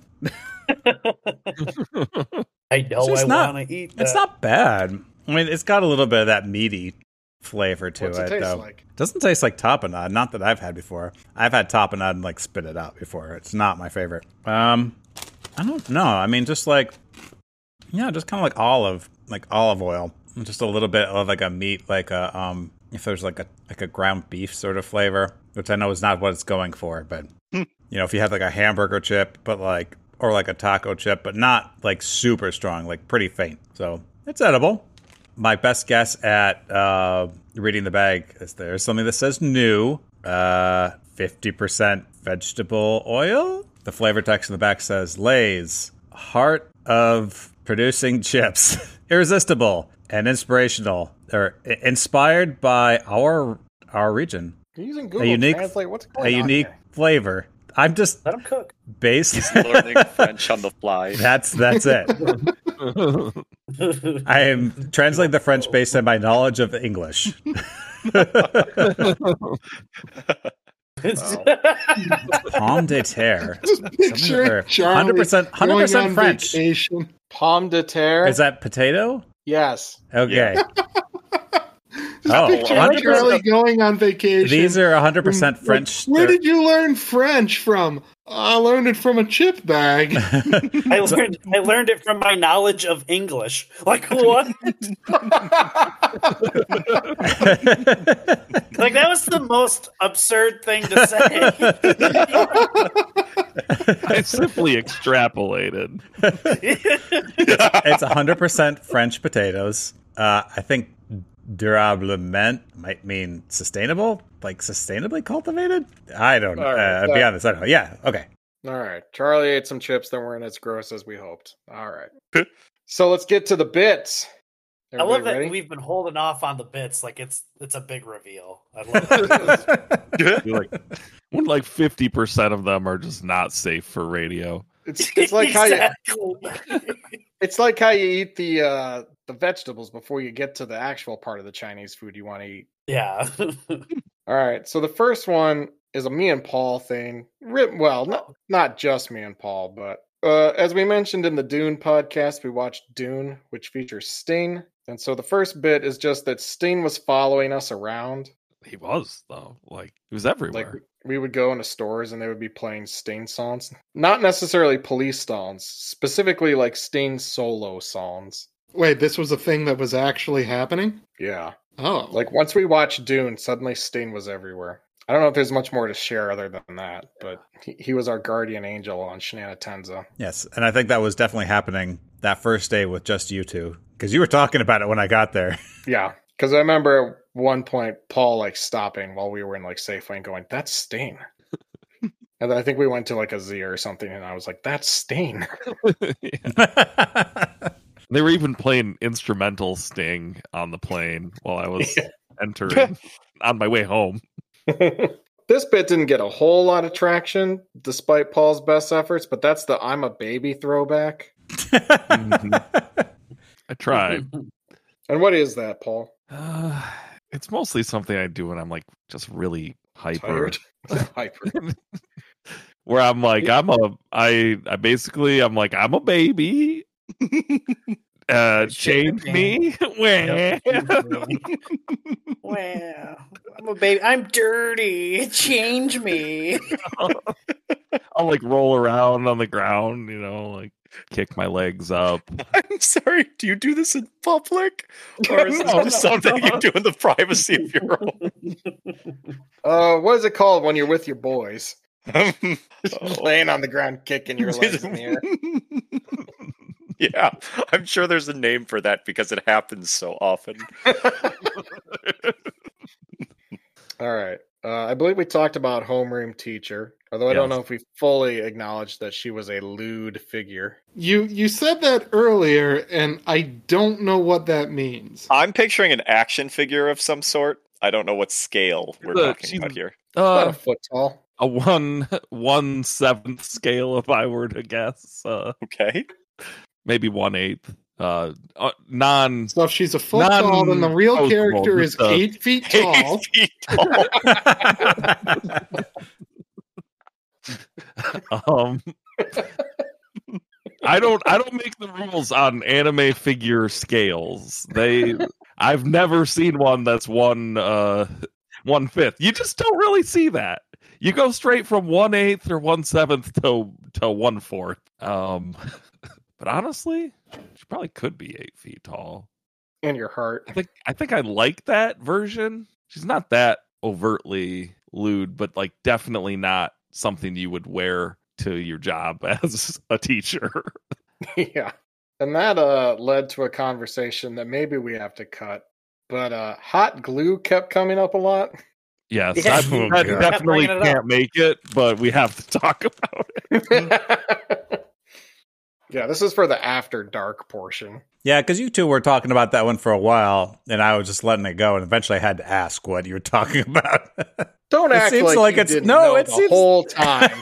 I know It's I not- want to eat that. It's not bad. I mean, it's got a little bit of that meaty flavor to What's it it, taste though. like? Doesn't taste like tapenade. Not that I've had before. I've had tapenade and spit it out before. It's not my favorite. I don't know. I mean, just just kind of like olive oil. Just a little bit of a meat, if there's a ground beef sort of flavor, which I know is not what it's going for, but if you have a hamburger chip, but or a taco chip, but not super strong, pretty faint. So it's edible. My best guess at reading the bag is there's something that says new, 50% vegetable oil. The flavor text in the back says Lay's, heart of producing chips, irresistible and inspirational, or inspired by our region. You're using Google unique- Translate. What's going A on unique here? flavor. I'm just Let him cook. based. Learning French on the fly. That's it. I am translating the French based on my knowledge of English. Pomme de terre. Picture Charlie 100% going on French. vacation. Pomme de terre. Is that potato? Yes. Okay. Picture 100%. Charlie going on vacation. These are 100% French. Where did you learn French from? I learned it from a chip bag. I learned it from my knowledge of English. What? That was the most absurd thing to say. I simply extrapolated. It's 100% French potatoes. I think durablement might mean sustainable. like sustainably cultivated. I don't know. All right, Beyond this, I don't know. Yeah, okay. All right. Charlie ate some chips that weren't as gross as we hoped. All right. So let's get to the bits. I love Everybody that ready? we've been holding off on the bits like it's a big reveal. I love it. You're when 50% of them are just not safe for radio. It's like how you Exactly. it's like how you eat the vegetables before you get to the actual part of the Chinese food you want to eat. Yeah. All right. So the first one is a me and Paul thing. Well, not just me and Paul, but as we mentioned in the Dune podcast, we watched Dune, which features Sting. And so the first bit is just that Sting was following us around. He was, though. He was everywhere. Like we would go into stores and they would be playing Sting songs. Not necessarily police songs, specifically like Sting solo songs. Wait, this was a thing that was actually happening? Yeah. Oh. Like once we watched Dune, suddenly Sting was everywhere. I don't know if there's much more to share other than that, but he was our guardian angel on Shenana Tenza. Yes, and I think that was definitely happening that first day with just you two, because you were talking about it when I got there. Yeah, because I remember at one point Paul stopping while we were in Safeway and going, "That's Sting." And then I think we went to a Z or something, and I was like, "That's Sting." They were even playing instrumental Sting on the plane while I was entering on my way home. This bit didn't get a whole lot of traction, despite Paul's best efforts, but that's the "I'm a baby" throwback. I tried. And what is that, Paul? It's mostly something I do when I'm just really hyper. Tired? Hyper. Where I'm like, I'm a baby. Change me. Where? Wow. I'm a baby. I'm dirty. Change me. I'll roll around on the ground, kick my legs up. I'm sorry. Do you do this in public, or is this just something you do in the privacy of your home? What is it called when you're with your boys? Oh. Laying on the ground, kicking your legs in the air. Yeah, I'm sure there's a name for that because it happens so often. All right. I believe we talked about homeroom teacher, although I don't know if we fully acknowledged that she was a lewd figure. You said that earlier, and I don't know what that means. I'm picturing an action figure of some sort. I don't know what scale we're talking about here. About a foot tall. A 1/7 scale, if I were to guess. Okay. Maybe 1/8. So if she's a foot tall, then the real character is 8 feet tall. 8 feet tall. I don't make the rules on anime figure scales. I've never seen one that's 1/5. You just don't really see that. You go straight from 1/8 or 1/7 to 1/4. But honestly, she probably could be 8 feet tall. In your heart. I think I like that version. She's not that overtly lewd, but definitely not something you would wear to your job as a teacher. Yeah. And that led to a conversation that maybe we have to cut. But hot glue kept coming up a lot. Yes, Yeah. I definitely can't make it, but we have to talk about it. Yeah, this is for the after dark portion. Yeah, because you two were talking about that one for a while, and I was just letting it go, and eventually I had to ask what you were talking about. Don't It act seems like like you it's- didn't no, know it the seems- whole time.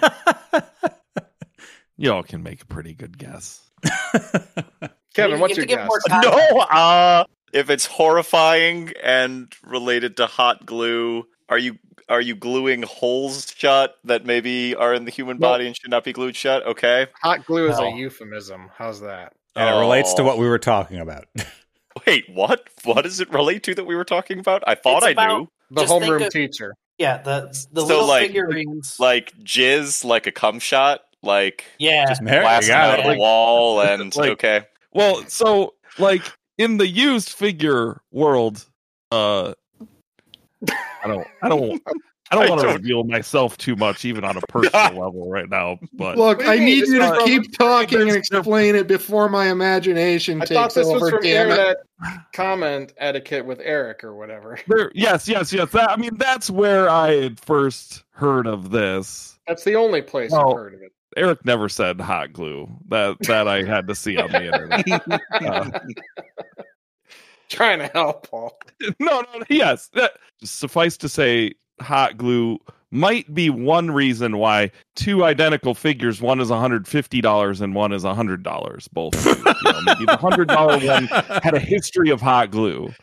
Y'all can make a pretty good guess. Kevin, what's You your have to give guess? more time. No, if it's horrifying and related to hot glue, are you gluing holes shut that maybe are in the human body and should not be glued shut? Okay. Hot glue is No. a euphemism. How's that? And it relates to what we were talking about. Wait, what? What does it relate to that we were talking about? I thought It's I about- knew. The Just think homeroom of- teacher. Yeah, the So, little like- figurines. Like jizz, like a cum shot, like Yeah. just There you blasting got out it. of the wall, and like- okay. Well, so in the used figure world, I don't I don't want to don't- reveal myself too much, even on a personal level right now. But Look, What do I you mean? need you to It's keep talking and there's- explain it before my imagination I thought takes this was over. from Damn it! internet comment etiquette with Eric or whatever. yes. That's where I had first heard of this. That's the only place Well, I've heard of it. Eric never said hot glue. That I had to see on the internet. Trying to help, Paul. No, yes. Suffice to say, hot glue might be one reason why two identical figures, one is $150 and one is $100. Both, maybe the $100 one had a history of hot glue.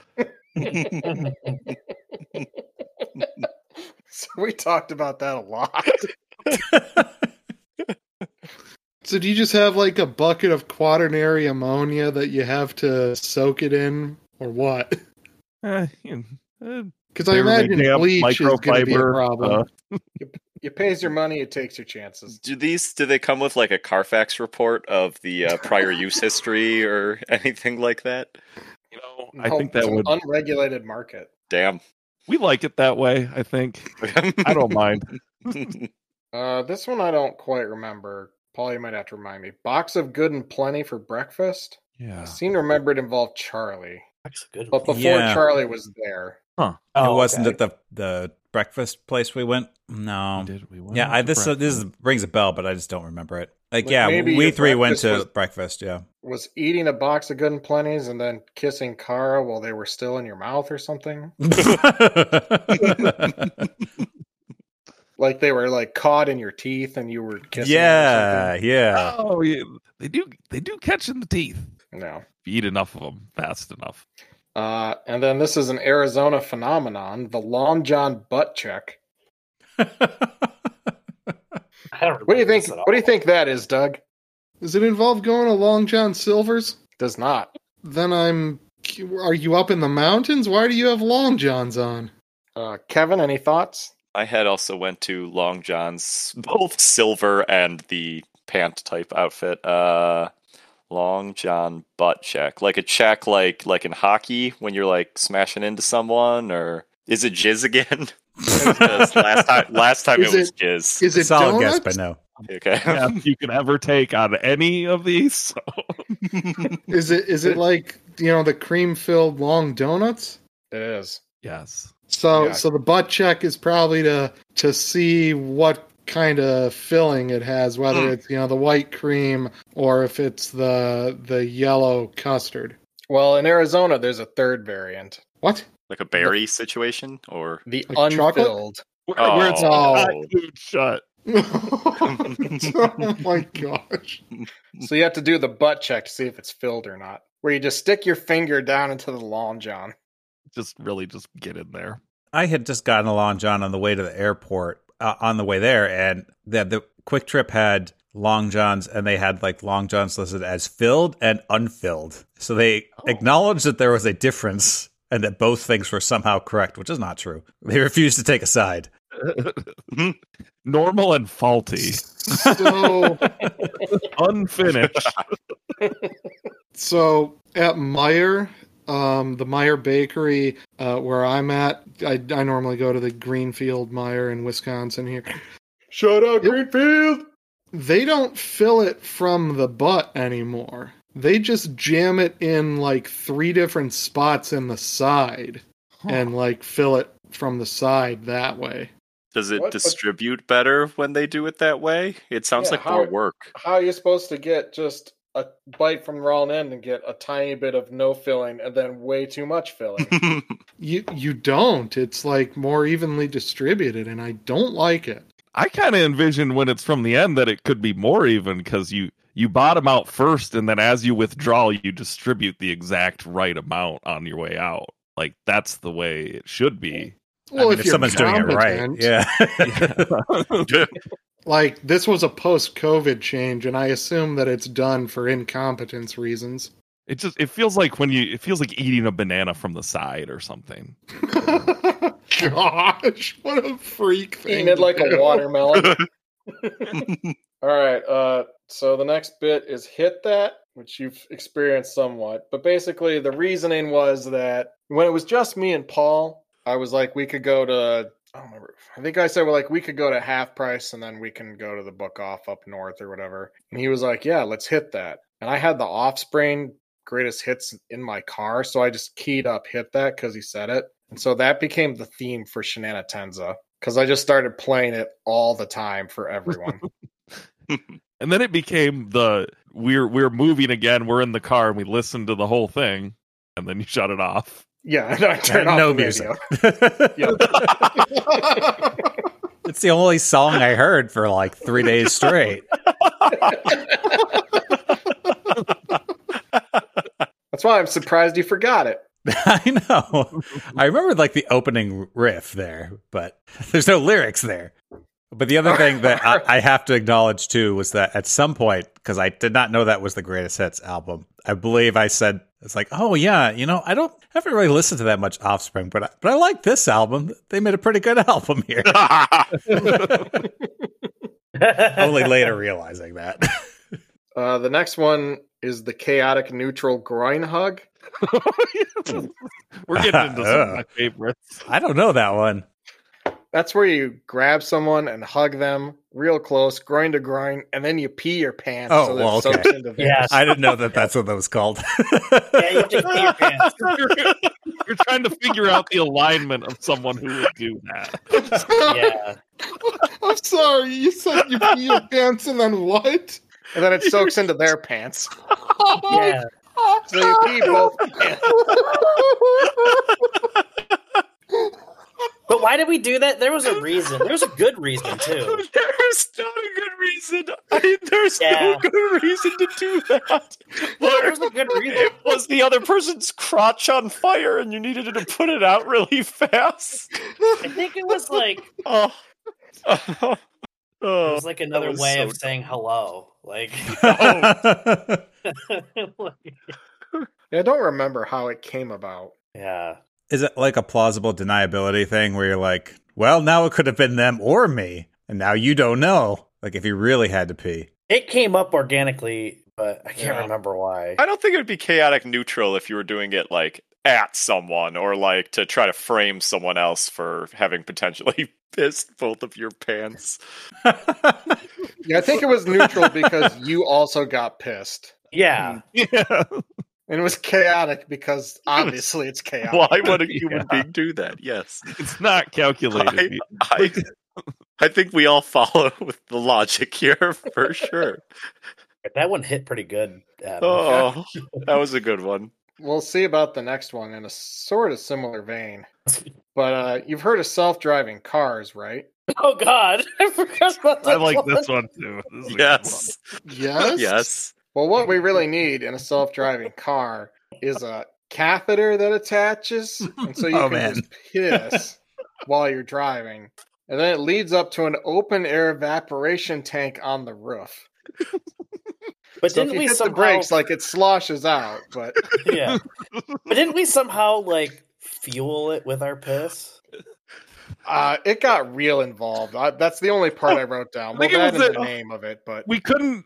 So we talked about that a lot. So do you just have like a bucket of quaternary ammonia that you have to soak it in, or what? Because I imagine bleach is going to be a problem. You pays your money, it takes your chances. Do they come with like a Carfax report of the prior use history or anything like that? I think that it's an would. unregulated market. Damn. We like it that way. I think. I don't mind. This one I don't quite remember. Paul, you might have to remind me. Box of Good and Plenty for breakfast? Yeah. I seem to remember it involved Charlie. That's a good But one. before Yeah. Charlie was there. It wasn't at the breakfast place we went. No. We went Yeah, out to this breakfast. rings a bell, but I just don't remember it. Like, Like, yeah, maybe we your three went breakfast to was- breakfast. Yeah. Was eating a box of Good and Plenty's and then kissing Kara while they were still in your mouth or something? Like they were like caught in your teeth and you were kissing them or yeah. Oh, yeah. They do catch in the teeth. something? No. If you eat enough of them fast enough. And then this is an Arizona phenomenon, the Long John butt check. I don't What do you remember think? this at What do you all. think that is, Doug? Does it involve going to Long John Silver's? Does not. Then are you up in the mountains? Why do you have Long Johns on? Kevin, any thoughts? My head also went to Long John's, both silver and the pant type outfit. Long John butt check, like a check, like in hockey when you're like smashing into someone, or is it jizz again? 'Cause last time Is it was it- jizz. Is it Solid donuts? guess, but no. Okay. Yeah, you can ever take on any of these. So. Is it like the cream filled long donuts? It is. Yes. So Yeah. so the butt check is probably to see what kind of filling it has, whether it's the white cream or if it's the yellow custard. Well, in Arizona, there's a third variant, What? Like a berry situation, or the Like chocolate? unfilled. Where it's Oh. not food shut. Oh my gosh. So you have to do the butt check to see if it's filled or not. Where you just stick your finger down into the Long John. Just get in there. I had just gotten a Long John on the way to the airport, on the way there, and the Quick Trip had Long Johns, and they had like Long Johns listed as filled and unfilled. So they acknowledged that there was a difference and that both things were somehow correct, which is not true. They refused to take a side. Normal and faulty. So Unfinished. So at Meyer, the Meyer Bakery, where I'm at, I normally go to the Greenfield Meyer in Wisconsin here. Shut up, Greenfield! They don't fill it from the butt anymore. They just jam it in like 3 different spots in the side and like fill it from the side that way. does it What? distribute better when they do it that way? It sounds Yeah, like how- more work. How are you supposed to get just a bite from the wrong end and get a tiny bit of no filling and then way too much filling? You don't. It's like more evenly distributed, and I don't like it. I kind of envision when it's from the end that it could be more even because you bottom out first, and then as you withdraw, you distribute the exact right amount on your way out. Like that's the way it should be. Well, I mean, if you're someone's doing it right, competent. yeah. Like this was a post-COVID change, and I assume that it's done for incompetence reasons. It feels like eating a banana from the side or something. Gosh, what a freak thing! Eating it to like do. a watermelon. All right, so the next bit is Hit That, which you've experienced somewhat. But basically, the reasoning was that when it was just me and Paul, I was like, we could go to I don't remember. I think I said, well, like we could go to half price and then we can go to the book off up north or whatever. And he was like, yeah, let's hit that. And I had the Offspring greatest hits in my car. So I just keyed up hit that because he said it. And so that became the theme for Shenanitenza because I just started playing it all the time for everyone. And then it became we're moving again, we're in the car and we listen to the whole thing, and then you shut it off. Yeah, I turned off No the music. radio. It's the only song I heard for like 3 days straight. That's why I'm surprised you forgot it. I know. I remember like the opening riff there, but there's no lyrics there. But the other thing that I have to acknowledge too was that at some point, because I did not know that was the Greatest Hits album, I believe I said, it's like, oh yeah, I haven't really listened to that much Offspring, but I like this album. They made a pretty good album here. Only later realizing that. The next one is the Chaotic Neutral Groin Hug. We're getting into some of my favorites. I don't know that one. That's where you grab someone and hug them real close, groin to groin, and then you pee your pants. Oh, so that well, it soaks okay. into theirs. Yes. I didn't know that that's what that was called. Yeah, you just pee your pants. You're trying to figure out the alignment of someone who would do that. Yeah. I'm sorry. You said you pee your pants and then what? And then it soaks into their pants. Yeah. So you pee both pants. But why did we do that? There was a reason. There was a good reason too. There's not a good reason. There's Yeah. no good reason to do that. There was a good reason. It was the other person's crotch on fire, and you needed to put it out really fast. I think it was like Oh, it was like another was way so of saying hello. Like, Yeah, I don't remember how it came about. yeah. Is it like a plausible deniability thing where you're like, well, now it could have been them or me, and now you don't know? Like if you really had to pee. It came up organically, but I can't Yeah. remember why. I don't think it would be chaotic neutral if you were doing it like at someone or like to try to frame someone else for having potentially pissed both of your pants. Yeah, I think it was neutral because you also got pissed. Yeah. Yeah. And it was chaotic because obviously it's chaotic. Why would a human being do that? Yes. It's not calculated. I think we all follow with the logic here for sure. That one hit pretty good, Adam. Oh, that was a good one. We'll see about the next one in a sort of similar vein. But you've heard of self-driving cars, right? Oh God, I forgot about that. I like one. this one too. This is a good Yes. Yes? Yes. Well, what we really need in a self-driving car is a catheter that attaches, and so you Oh, can man. just piss while you're driving. And then it leads up to an open-air evaporation tank on the roof. But So if didn't you we hit somehow? the brakes, like it sloshes out, but Yeah. But didn't we somehow like fuel it with our piss? it got real involved. That's the only part I wrote down. I Well, think it that was and the a- name of it, but We couldn't,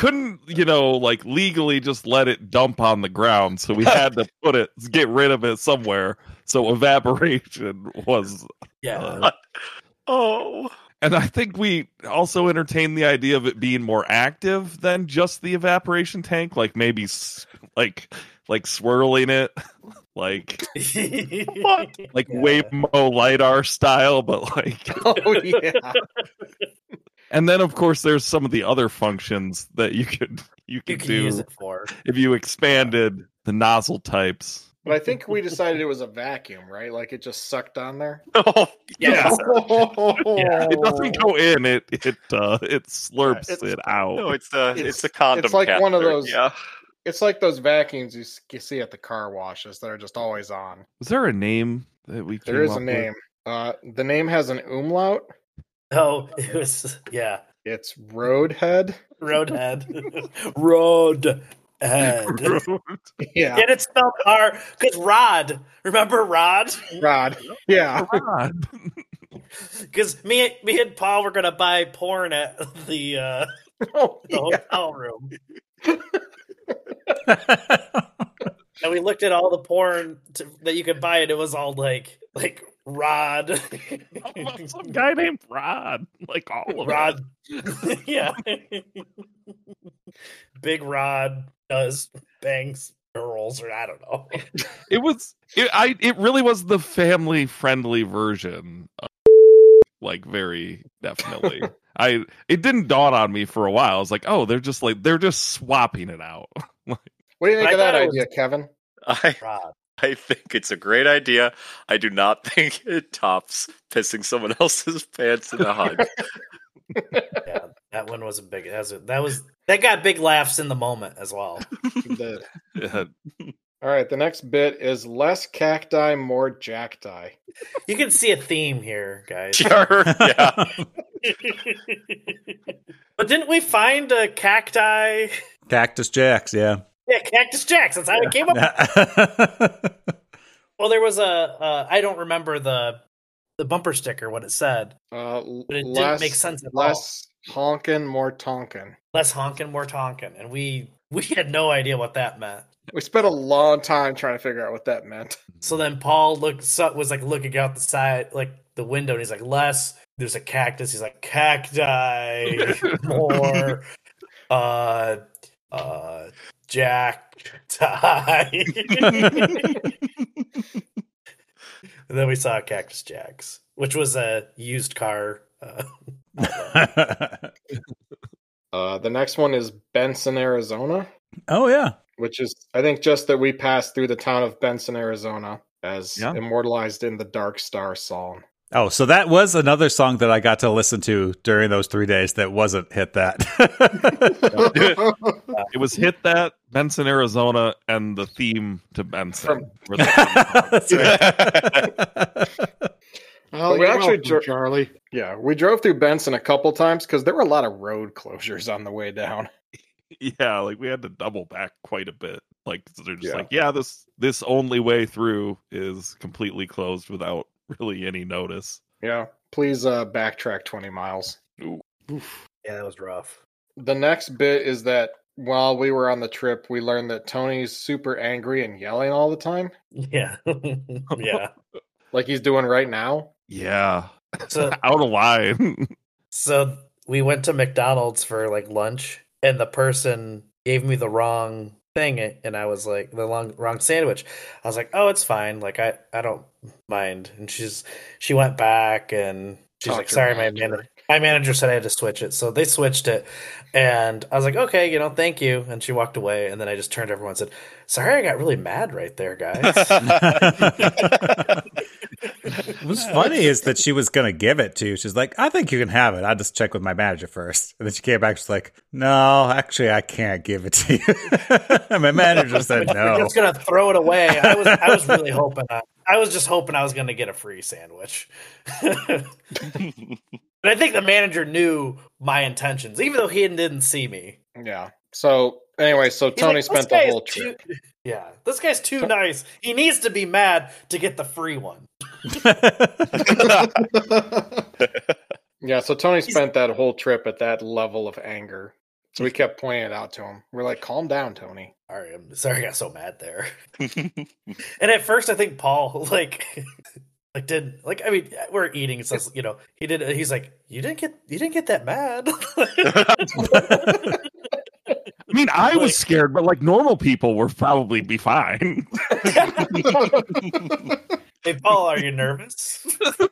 like legally just let it dump on the ground. So we had to get rid of it somewhere. So evaporation was, Yeah. Oh. and I think we also entertained the idea of it being more active than just the evaporation tank. Like maybe like swirling it, like What? like Yeah. Waymo LiDAR style, but like. oh yeah. And then, of course, there's some of the other functions that you could You can do use it for. if you expanded the nozzle types. But I think we decided it was a vacuum, right? Like it just sucked on there. Oh, Yeah. Yeah. It doesn't go in; it slurps It's- it out. no, it's It's- a condom. it's like one of catheter. those- Yeah. It's like those vacuums you see at the car washes that are just always on. Was there a name that we? There came is a up name. The name has an umlaut. Oh, it was It's Roadhead. Roadhead. Roadhead. with? Yeah, And it's spelled R because Rod. Remember Rod? Rod. Yeah. God. Because me and Paul were gonna buy porn at the Oh, yeah. hotel room, and we looked at all the porn that you could buy, and it was all like Rod. Some guy named Rod. Like all of Rod. Yeah. Big Rod does bangs girls, or I don't know. It really was the family friendly version. Like very definitely. It didn't dawn on me for a while. I was like, oh, they're just swapping it out. What do you think of that idea, Kevin? Rod. I think it's a great idea. I do not think it tops pissing someone else's pants in a hug. Yeah, that one was a big. That got big laughs in the moment as well. Yeah. All right, the next bit is less cacti, more jackti. You can see a theme here, guys. Sure, yeah. But didn't we find a cacti? Cactus Jacks, yeah. Yeah, Cactus Jacks. That's how it came up. Well, there was I don't remember the bumper sticker, what it said. But it didn't make sense at all. Less honkin', more tonkin'. Less honkin', more tonkin'. And we had no idea what that meant. We spent a long time trying to figure out what that meant. So then Paul was like looking out the side, like the window, and he's like, "Les, there's a cactus." He's like, "Cacti, more, jack tie." And then we saw Cactus Jacks, which was a used car. The next one is Benson, Arizona. Oh, yeah. Which is, I think, just that we passed through the town of Benson, Arizona, as immortalized in the Dark Star song. Oh, so that was another song that I got to listen to during those 3 days that wasn't Hit That. It was Hit That, Benson, Arizona, and the theme to Benson. That's right. Well, we actually Charlie. Yeah, we drove through Benson a couple times because there were a lot of road closures on the way down. Yeah, like we had to double back quite a bit. Like they're just like, yeah, this only way through is completely closed without really any notice. Yeah, please backtrack 20 miles. Ooh. Yeah, that was rough. The next bit is that while we were on the trip, we learned that Tony's super angry and yelling all the time. Yeah. Yeah. Like he's doing right now. Yeah. So out of line. So we went to McDonald's for like lunch, and the person gave me the wrong thing, and I was like, the wrong sandwich. I was like, oh, it's fine. Like I don't mind. And she went back and she's like, sorry, my manager said I had to switch it. So they switched it, and I was like, okay, thank you. And she walked away, and then I just turned to everyone and said, sorry, I got really mad right there, guys. What's funny is that she was going to give it to you. She's like, I think you can have it. I'll just check with my manager first. And then she came back. She's like, no, actually, I can't give it to you. And my manager said no. I'm just going to throw it away. I was really hoping. I was just hoping I was going to get a free sandwich. But I think the manager knew my intentions, even though he didn't see me. Yeah. So anyway, Tony spent the whole trip. Yeah, this guy's too nice. He needs to be mad to get the free one. Yeah, so Tony spent that whole trip at that level of anger. So we kept pointing it out to him. We're like, calm down, Tony. All right, I'm sorry I got so mad there. And at first I think Paul we're eating, so he did. He's like, you didn't get that mad. I mean, I was scared, but like normal people would probably be fine. Hey, Paul, are you nervous?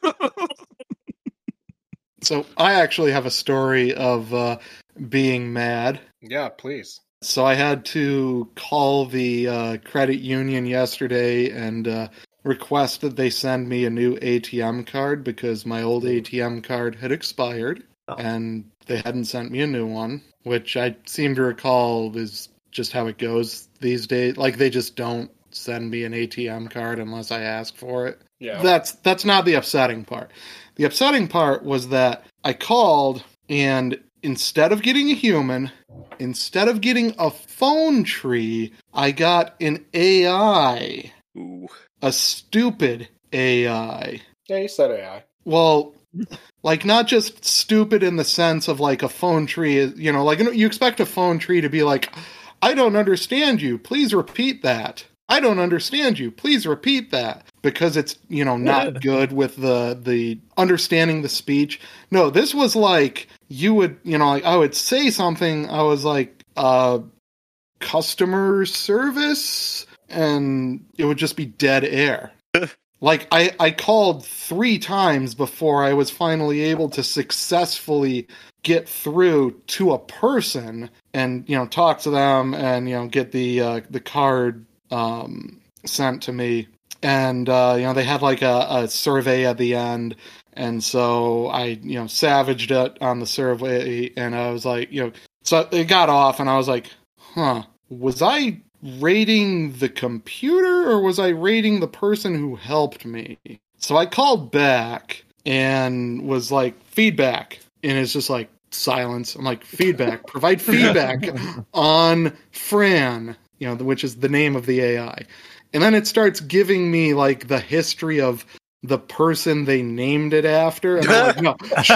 So I actually have a story of being mad. Yeah, please. So I had to call the credit union yesterday and request that they send me a new ATM card because my old ATM card had expired. And they hadn't sent me a new one, which I seem to recall is just how it goes these days. Like, they just don't send me an ATM card unless I ask for it. Yeah. That's not the upsetting part. The upsetting part was that I called, and instead of getting a human, instead of getting a phone tree, I got an AI. Ooh. A stupid AI. Yeah, you said AI. Well, like, not just stupid in the sense of, like, a phone tree, like, you expect a phone tree to be like, I don't understand you. Please repeat that. I don't understand you. Please repeat that. Because it's, not good with the understanding the speech. No, this was like, you would, like I would say something, I was like, customer service, and it would just be dead air. Like, I called 3 times before I was finally able to successfully get through to a person and, talk to them and, get the card sent to me. And, they had like a survey at the end. And so I, savaged it on the survey, and I was like, so it got off, and I was like, was I rating the computer, or was I rating the person who helped me? So I called back and was like, feedback. And it's just like silence. I'm like, feedback, provide feedback on Fran, which is the name of the AI. And then it starts giving me like the history of the person they named it after. And I'm like, no, shut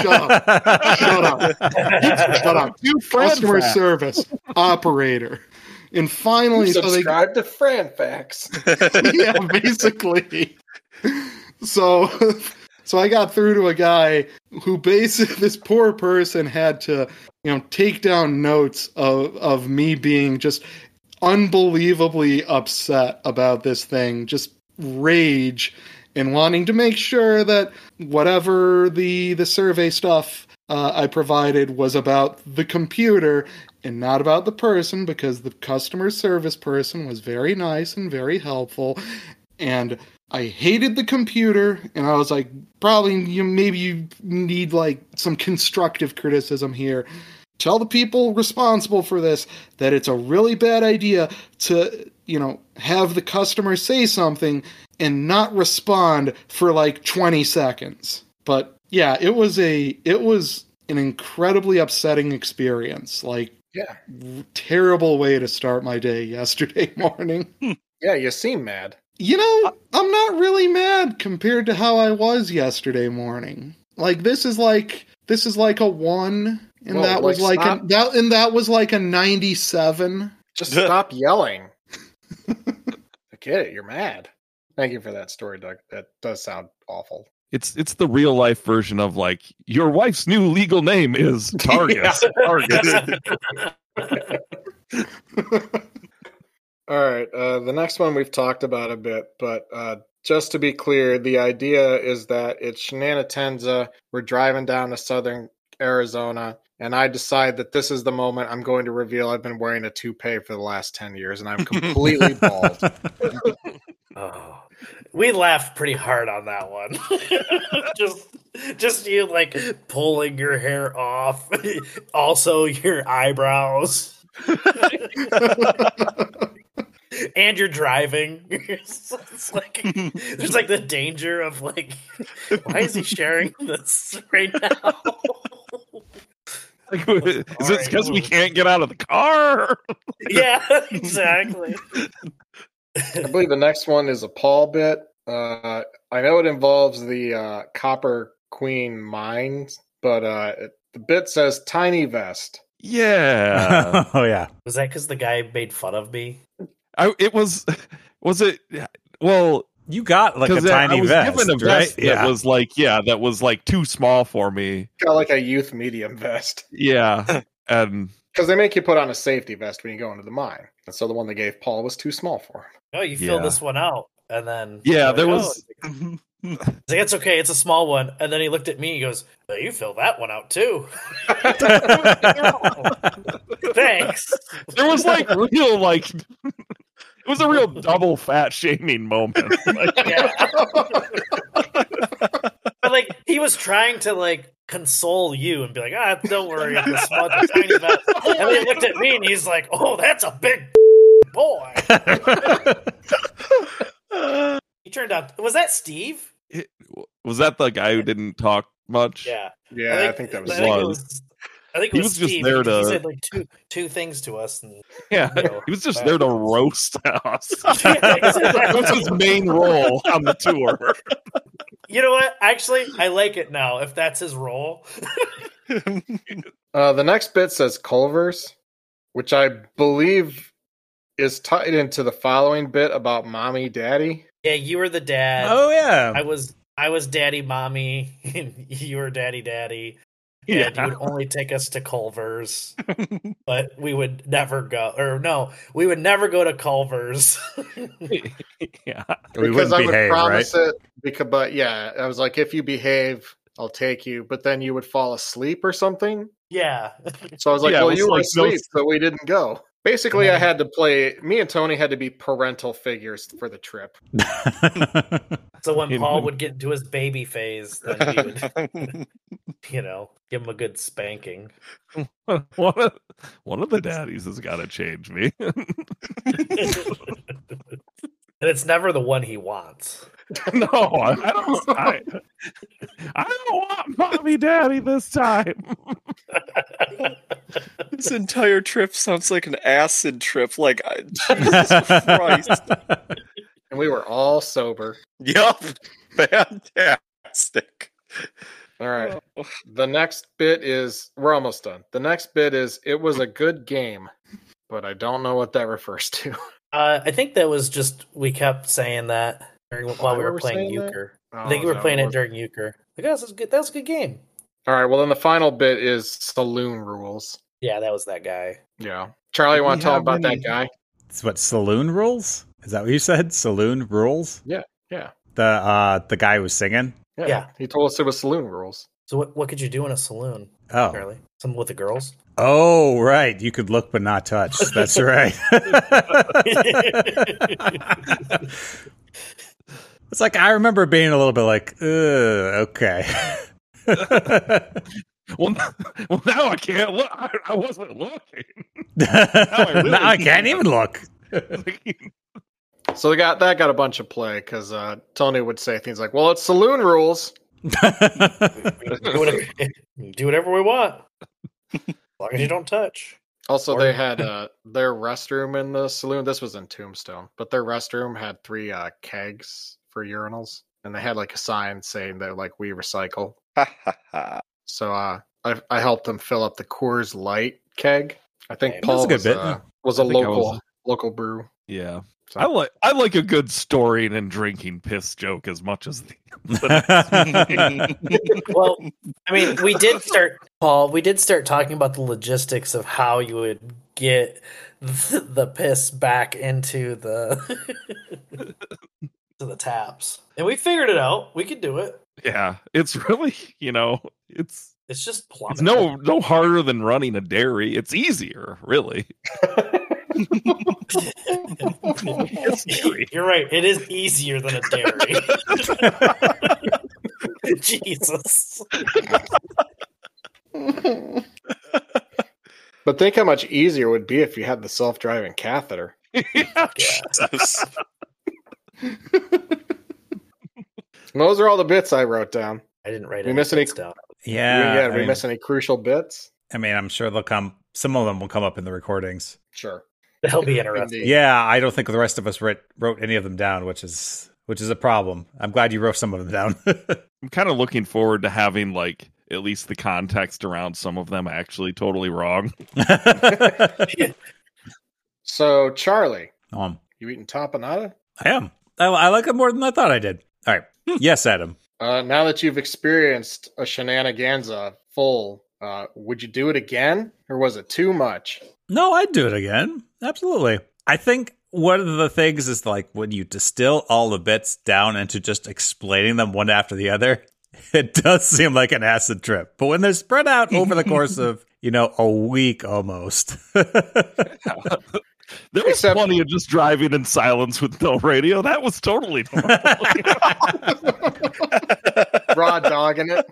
up. Customer service operator. And finally, subscribe to FranFax. Yeah, basically. So I got through to a guy who basically, this poor person had to, take down notes of me being just unbelievably upset about this thing, just rage, and wanting to make sure that whatever the survey stuff I provided was about the computer and not about the person, because the customer service person was very nice and very helpful, and I hated the computer, and I was like, maybe you need like some constructive criticism here. Tell the people responsible for this that it's a really bad idea to, have the customer say something and not respond for like 20 seconds. But yeah, it was an incredibly upsetting experience. Like, terrible way to start my day yesterday morning. Yeah, you seem mad. I'm not really mad compared to how I was yesterday morning. Like, this is like a 1. And that was like a 97. Just stop yelling. I get it. You're mad. Thank you for that story, Doug. That does sound awful. It's the real life version of like, your wife's new legal name is Targus. All right. The next one we've talked about a bit, but just to be clear, the idea is that it's Shenanitenza. We're driving down to southern Arizona, and I decide that this is the moment I'm going to reveal I've been wearing a toupee for the last 10 years, and I'm completely bald. Oh, we laughed pretty hard on that one. just you like pulling your hair off, also your eyebrows. And you're driving. It's like there's like the danger of like, why is he sharing this right now? Like, is it because we can't get out of the car? Yeah, exactly. I believe the next one is a Paul bit. I know it involves the Copper Queen mines, but the bit says tiny vest. Yeah. Oh yeah. Was that because the guy made fun of me? Was it? Well, you got like a tiny vest, given a vest right? that was like, that was like too small for me. Got like a youth medium vest. Yeah, and because they make you put on a safety vest when you go into the mine, and so the one they gave Paul was too small for him. Oh, you fill this one out, and then there was. He's like, it's okay, it's a small one. And then he looked at me, he goes, oh, you fill that one out too. Thanks. There was like real like it was a real double fat shaming moment. But like he was trying to like console you and be like, don't worry, I'm the small tiny vest. And then he looked at me and he's like, oh, that's a big boy. He turned out, was that Steve? Was that the guy who didn't talk much? Yeah. I think that was. I think it was Steve. Just there to. He said like two things to us. And, he was just there to roast us. That was his main role on the tour. You know what? Actually, I like it now. If that's his role. The next bit says Culver's, which I believe is tied into the following bit about mommy, daddy. Yeah, you were the dad. Oh yeah. I was daddy, mommy, and you were daddy, daddy. And you would only take us to Culver's, but we would never go. Or no, we would never go to Culver's. Yeah. We Because wouldn't I would behave, promise right? it. Because, but yeah, I was like, if you behave, I'll take you. But then you would fall asleep or something. Yeah. So I was like, Yeah, it well, was you were like no- asleep, so we didn't go. Basically, I had to play. Me and Tony had to be parental figures for the trip. So when Paul would get into his baby phase, then we would, give him a good spanking. One of the daddies has got to change me. And it's never the one he wants. No, I don't want mommy daddy this time. This entire trip sounds like an acid trip. Like, Jesus Christ. And we were all sober. Yup. Fantastic. All right. The next bit is, we're almost done. The next bit is, it was a good game, but I don't know what that refers to. I think that was just, we kept saying that while we were playing Euchre. I think you were playing it during Euchre. Like, oh, that was a good game. All right. Well, then the final bit is saloon rules. Yeah, that was that guy. Yeah. Charlie, you want to tell about that guy? It's what, saloon rules? Is that what you said? Saloon rules? Yeah. The guy who was singing? Yeah. He told us it was saloon rules. So what could you do in a saloon, Oh. Charlie? Something with the girls? Oh, right. You could look but not touch. That's right. It's like, I remember being a little bit like, okay. Well, now I can't look. I wasn't looking. Now I can't even look. So that got a bunch of play because Tony would say things like, well, it's saloon rules. Do whatever we want. As long as you don't touch. Also, they had their restroom in the saloon. This was in Tombstone, but their restroom had 3 kegs for urinals, and they had like a sign saying that like we recycle. So I helped them fill up the Coors Light keg. I think Hey, Paul that's a good was bit. a I think I local brew. Yeah. So- I like a good story and drinking piss joke as much as the Well, I mean, we did start talking about the logistics of how you would get the piss back into the to the taps. And we figured it out. We could do it. Yeah, it's really, it's It's just plumbing. no harder than running a dairy. It's easier, really. You're right. It is easier than a dairy. Jesus. But think how much easier it would be if you had the self-driving catheter. Yeah. Those are all the bits I wrote down. I didn't write We any miss any- bits down. Yeah. We miss any crucial bits? I mean, I'm sure they'll come. Some of them will come up in the recordings. Sure. That'll be interesting. Indeed. Yeah, I don't think the rest of us wrote any of them down, which is a problem. I'm glad you wrote some of them down. I'm kind of looking forward to having like at least the context around some of them actually totally wrong. So, Charlie, I you eating tapenade? am. I like it more than I thought I did. All right. Yes, Adam. Now that you've experienced a shenaniganza full, would you do it again, or was it too much? No, I'd do it again. Absolutely. I think one of the things is like when you distill all the bits down into just explaining them one after the other, it does seem like an acid trip. But when they're spread out over the course of, a week almost. There was Except- plenty of just driving in silence with no radio. That was totally normal. Raw dogging it.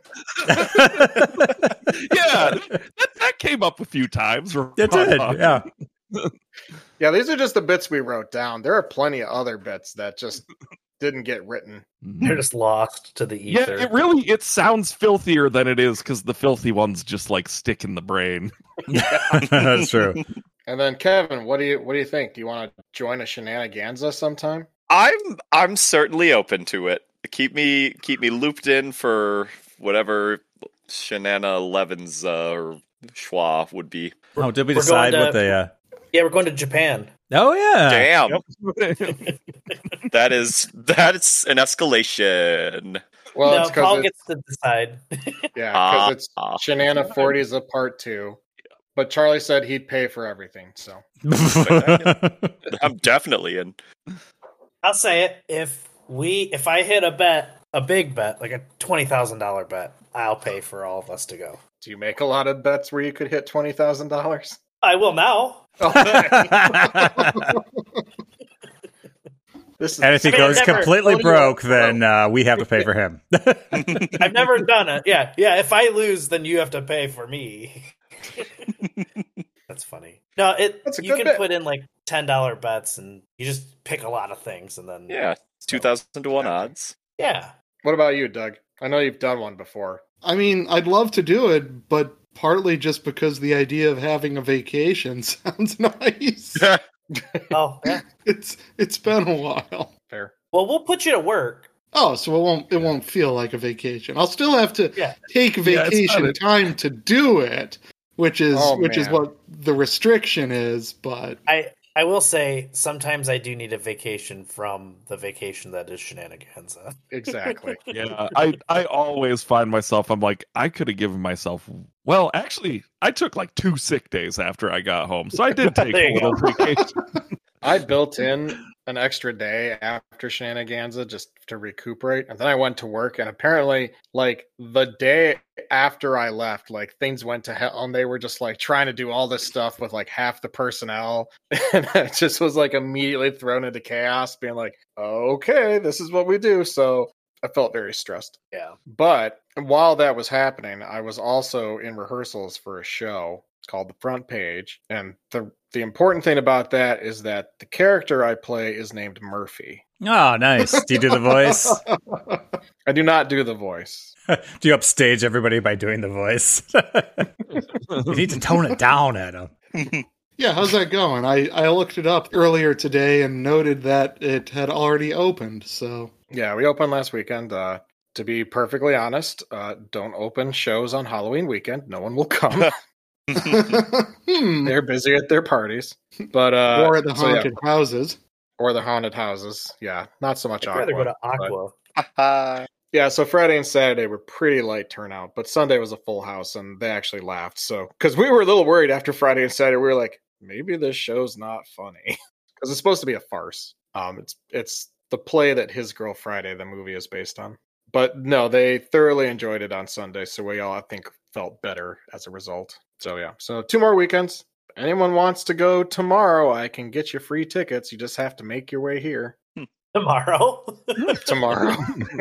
Yeah, that came up a few times. It did, yeah. Yeah, these are just the bits we wrote down. There are plenty of other bits that just didn't get written. They're just lost to the Yeah, ether. it sounds filthier than it is because the filthy ones just like stick in the brain. That's true. And then Kevin, what do you think? Do you want to join a shenaniganza sometime? I'm certainly open to it. Keep me looped in for whatever Shenana 11's or Schwa would be. Oh, did we We're decide going what to- the... Yeah, we're going to Japan. Oh yeah. Damn. Yep. That's an escalation. Well, no, it's Paul because gets to decide. it's Shenana 40s a part 2. But Charlie said he'd pay for everything, so I'm definitely in. I'll say it. If I hit a big bet, like a $20,000 bet, I'll pay for all of us to go. do you make a lot of bets where you could hit $20,000? I will now. This is And if he I mean, goes I've never- completely broke, then we have to pay for him. I've never done it. Yeah. If I lose, then you have to pay for me. That's funny. No, That's a you good can bet. put in like $10 bets, and you just pick a lot of things, and then Yeah, 2,000 to 1 odds. yeah. What about you, Doug? I know you've done one before. I mean, I'd love to do it, but partly just because the idea of having a vacation sounds nice. Oh yeah. It's been a while. Fair. Well, we'll put you to work. Oh, so it won't feel like a vacation. I'll still have to Yeah. take Yeah, it's vacation not a- time to do it, which is Oh, is man. what the restriction is. But I will say sometimes I do need a vacation from the vacation that is shenanigans. Exactly. Yeah, I always find myself, I'm like, I could have given myself, well, actually, I took like 2 sick days after I got home. So I did take There a you little vacation. I built in an extra day after Shenanigans just to recuperate, and then I went to work, and apparently, like, the day after I left, like, things went to hell, and they were just, like, trying to do all this stuff with, like, half the personnel, and it just was, like, immediately thrown into chaos, being like, okay, this is what we do, so I felt very stressed. Yeah. But while that was happening, I was also in rehearsals for a show called The Front Page, and the important thing about that is that the character I play is named Murphy. Oh, nice. Do you do the voice? I do not do the voice. Do you upstage everybody by doing the voice? You need to tone it down, Adam. yeah, how's that going? I looked it up earlier today and noted that it had already opened. So Yeah, we opened last weekend. To be perfectly honest, don't open shows on Halloween weekend. No one will come. They're busy at their parties. But or at the so, yeah, haunted houses. or the haunted houses. Yeah, not so much I'd rather go Aqua. to but- Aqua. Yeah, so Friday and Saturday were pretty light turnout, but Sunday was a full house, and they actually laughed. So, because we were a little worried after Friday and Saturday, we were like, maybe this show's not funny because it's supposed to be a farce. It's the play that His Girl Friday, the movie, is based on. But no, they thoroughly enjoyed it on Sunday, so we all, I think, felt better as a result. So yeah, so 2 more weekends. If anyone wants to go tomorrow, I can get you free tickets. You just have to make your way here Tomorrow. tomorrow.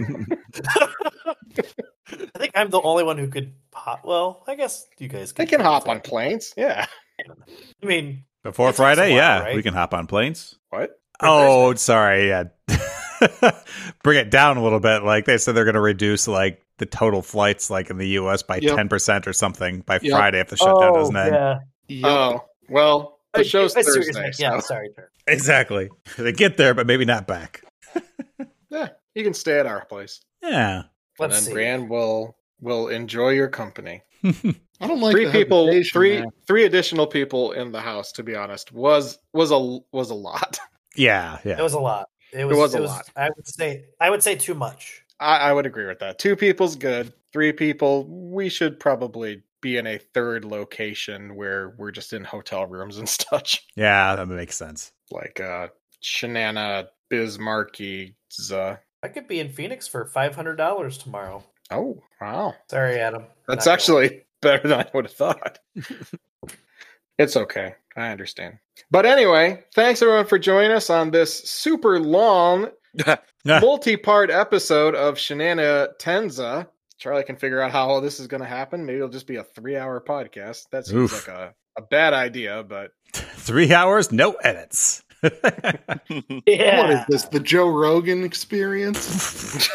I think I'm the only one who could hop. Well, I guess you guys They can can hop on planes. Yeah. I mean, Before It takes Friday, a while, yeah, right? we can hop on planes. What? Oh, sorry, yeah. Bring it down a little bit. Like they said, they're going to reduce like the total flights, like in the U.S. by Yep. 10% or something by Yep. Friday if the shutdown oh, doesn't end. yeah. Yep. Oh, well, the show's I see what you're Thursday. saying. So. Yeah, sorry. Exactly. They get there, but maybe not back. Yeah, you can stay at our place. Yeah. And Let's then see. Brienne will enjoy your company. I don't like 3 the people, hesitation there. three additional people in the house, to be honest, was a lot. Yeah. It Yeah. was a lot. It was a lot. I would say too much. I would agree with that. 2 people's good. 3 people, we should probably be in a third location where we're just in hotel rooms and such. Yeah, that makes sense. Like Shenana, Bismarcky. I could be in Phoenix for $500 tomorrow. Oh, wow. Sorry, Adam. That's Not gonna actually better than I would have thought. It's okay. I understand. But anyway, thanks everyone for joining us on this super long multi-part episode of Shenana Tenza. Charlie can figure out how this is going to happen. Maybe it'll just be a 3-hour podcast. That seems Oof. like a bad idea, but 3 hours, no edits. Yeah. What is this? The Joe Rogan experience?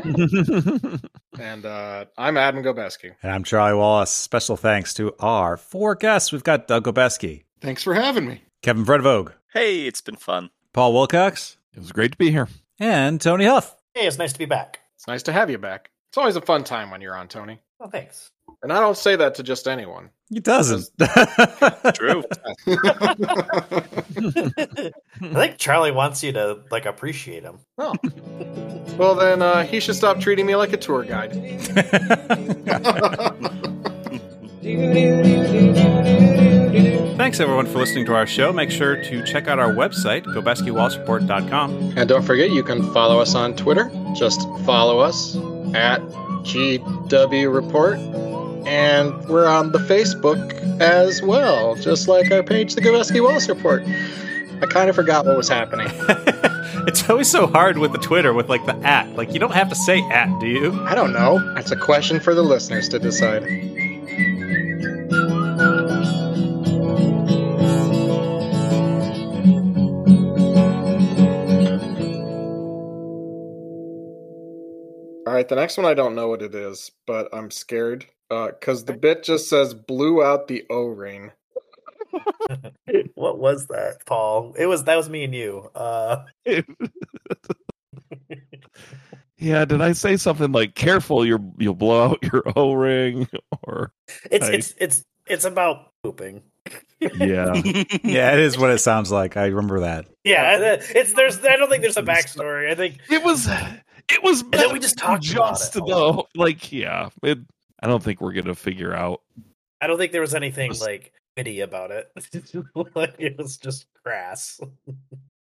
and I'm Adam Gobeski. And I'm Charlie Wallace. Special thanks to our 4 guests. We've got Doug Gobeski, Thanks for having me. Kevin Fredvogue, Hey, it's been fun. Paul Wilcox, It was great to be here. and Tony Huff. Hey, it's nice to be back. It's nice to have you back. It's always a fun time when you're on, Tony. Oh, thanks. And I don't say that to just anyone. He doesn't. True. I think Charlie wants you to like appreciate him. Oh. Well, then he should stop treating me like a tour guide. Thanks everyone for listening to our show. Make sure to check out our website, GobeskiWallsReport.com. And don't forget, you can follow us on Twitter. Just follow us at GW Report. And we're on the Facebook as well, just like our page, the Gobeski Wallace Report. I kind of forgot what was happening. It's always so hard with the Twitter, with like the @ Like, you don't have to say @ do you? I don't know. That's a question for the listeners to decide. All right, the next one I don't know what it is, but I'm scared because the bit just says blew out the O-ring. What was that, Paul? That was me and you. Yeah, did I say something like "careful, you'll blow out your O-ring"? Or it's about pooping. yeah, Yeah, it is what it sounds like. I remember that. Yeah, I don't think there's a backstory. I think it was. and then we just talked about it. Though, like, yeah, I don't think we're gonna figure out. I don't think there was anything like witty about it. Like, it was just crass.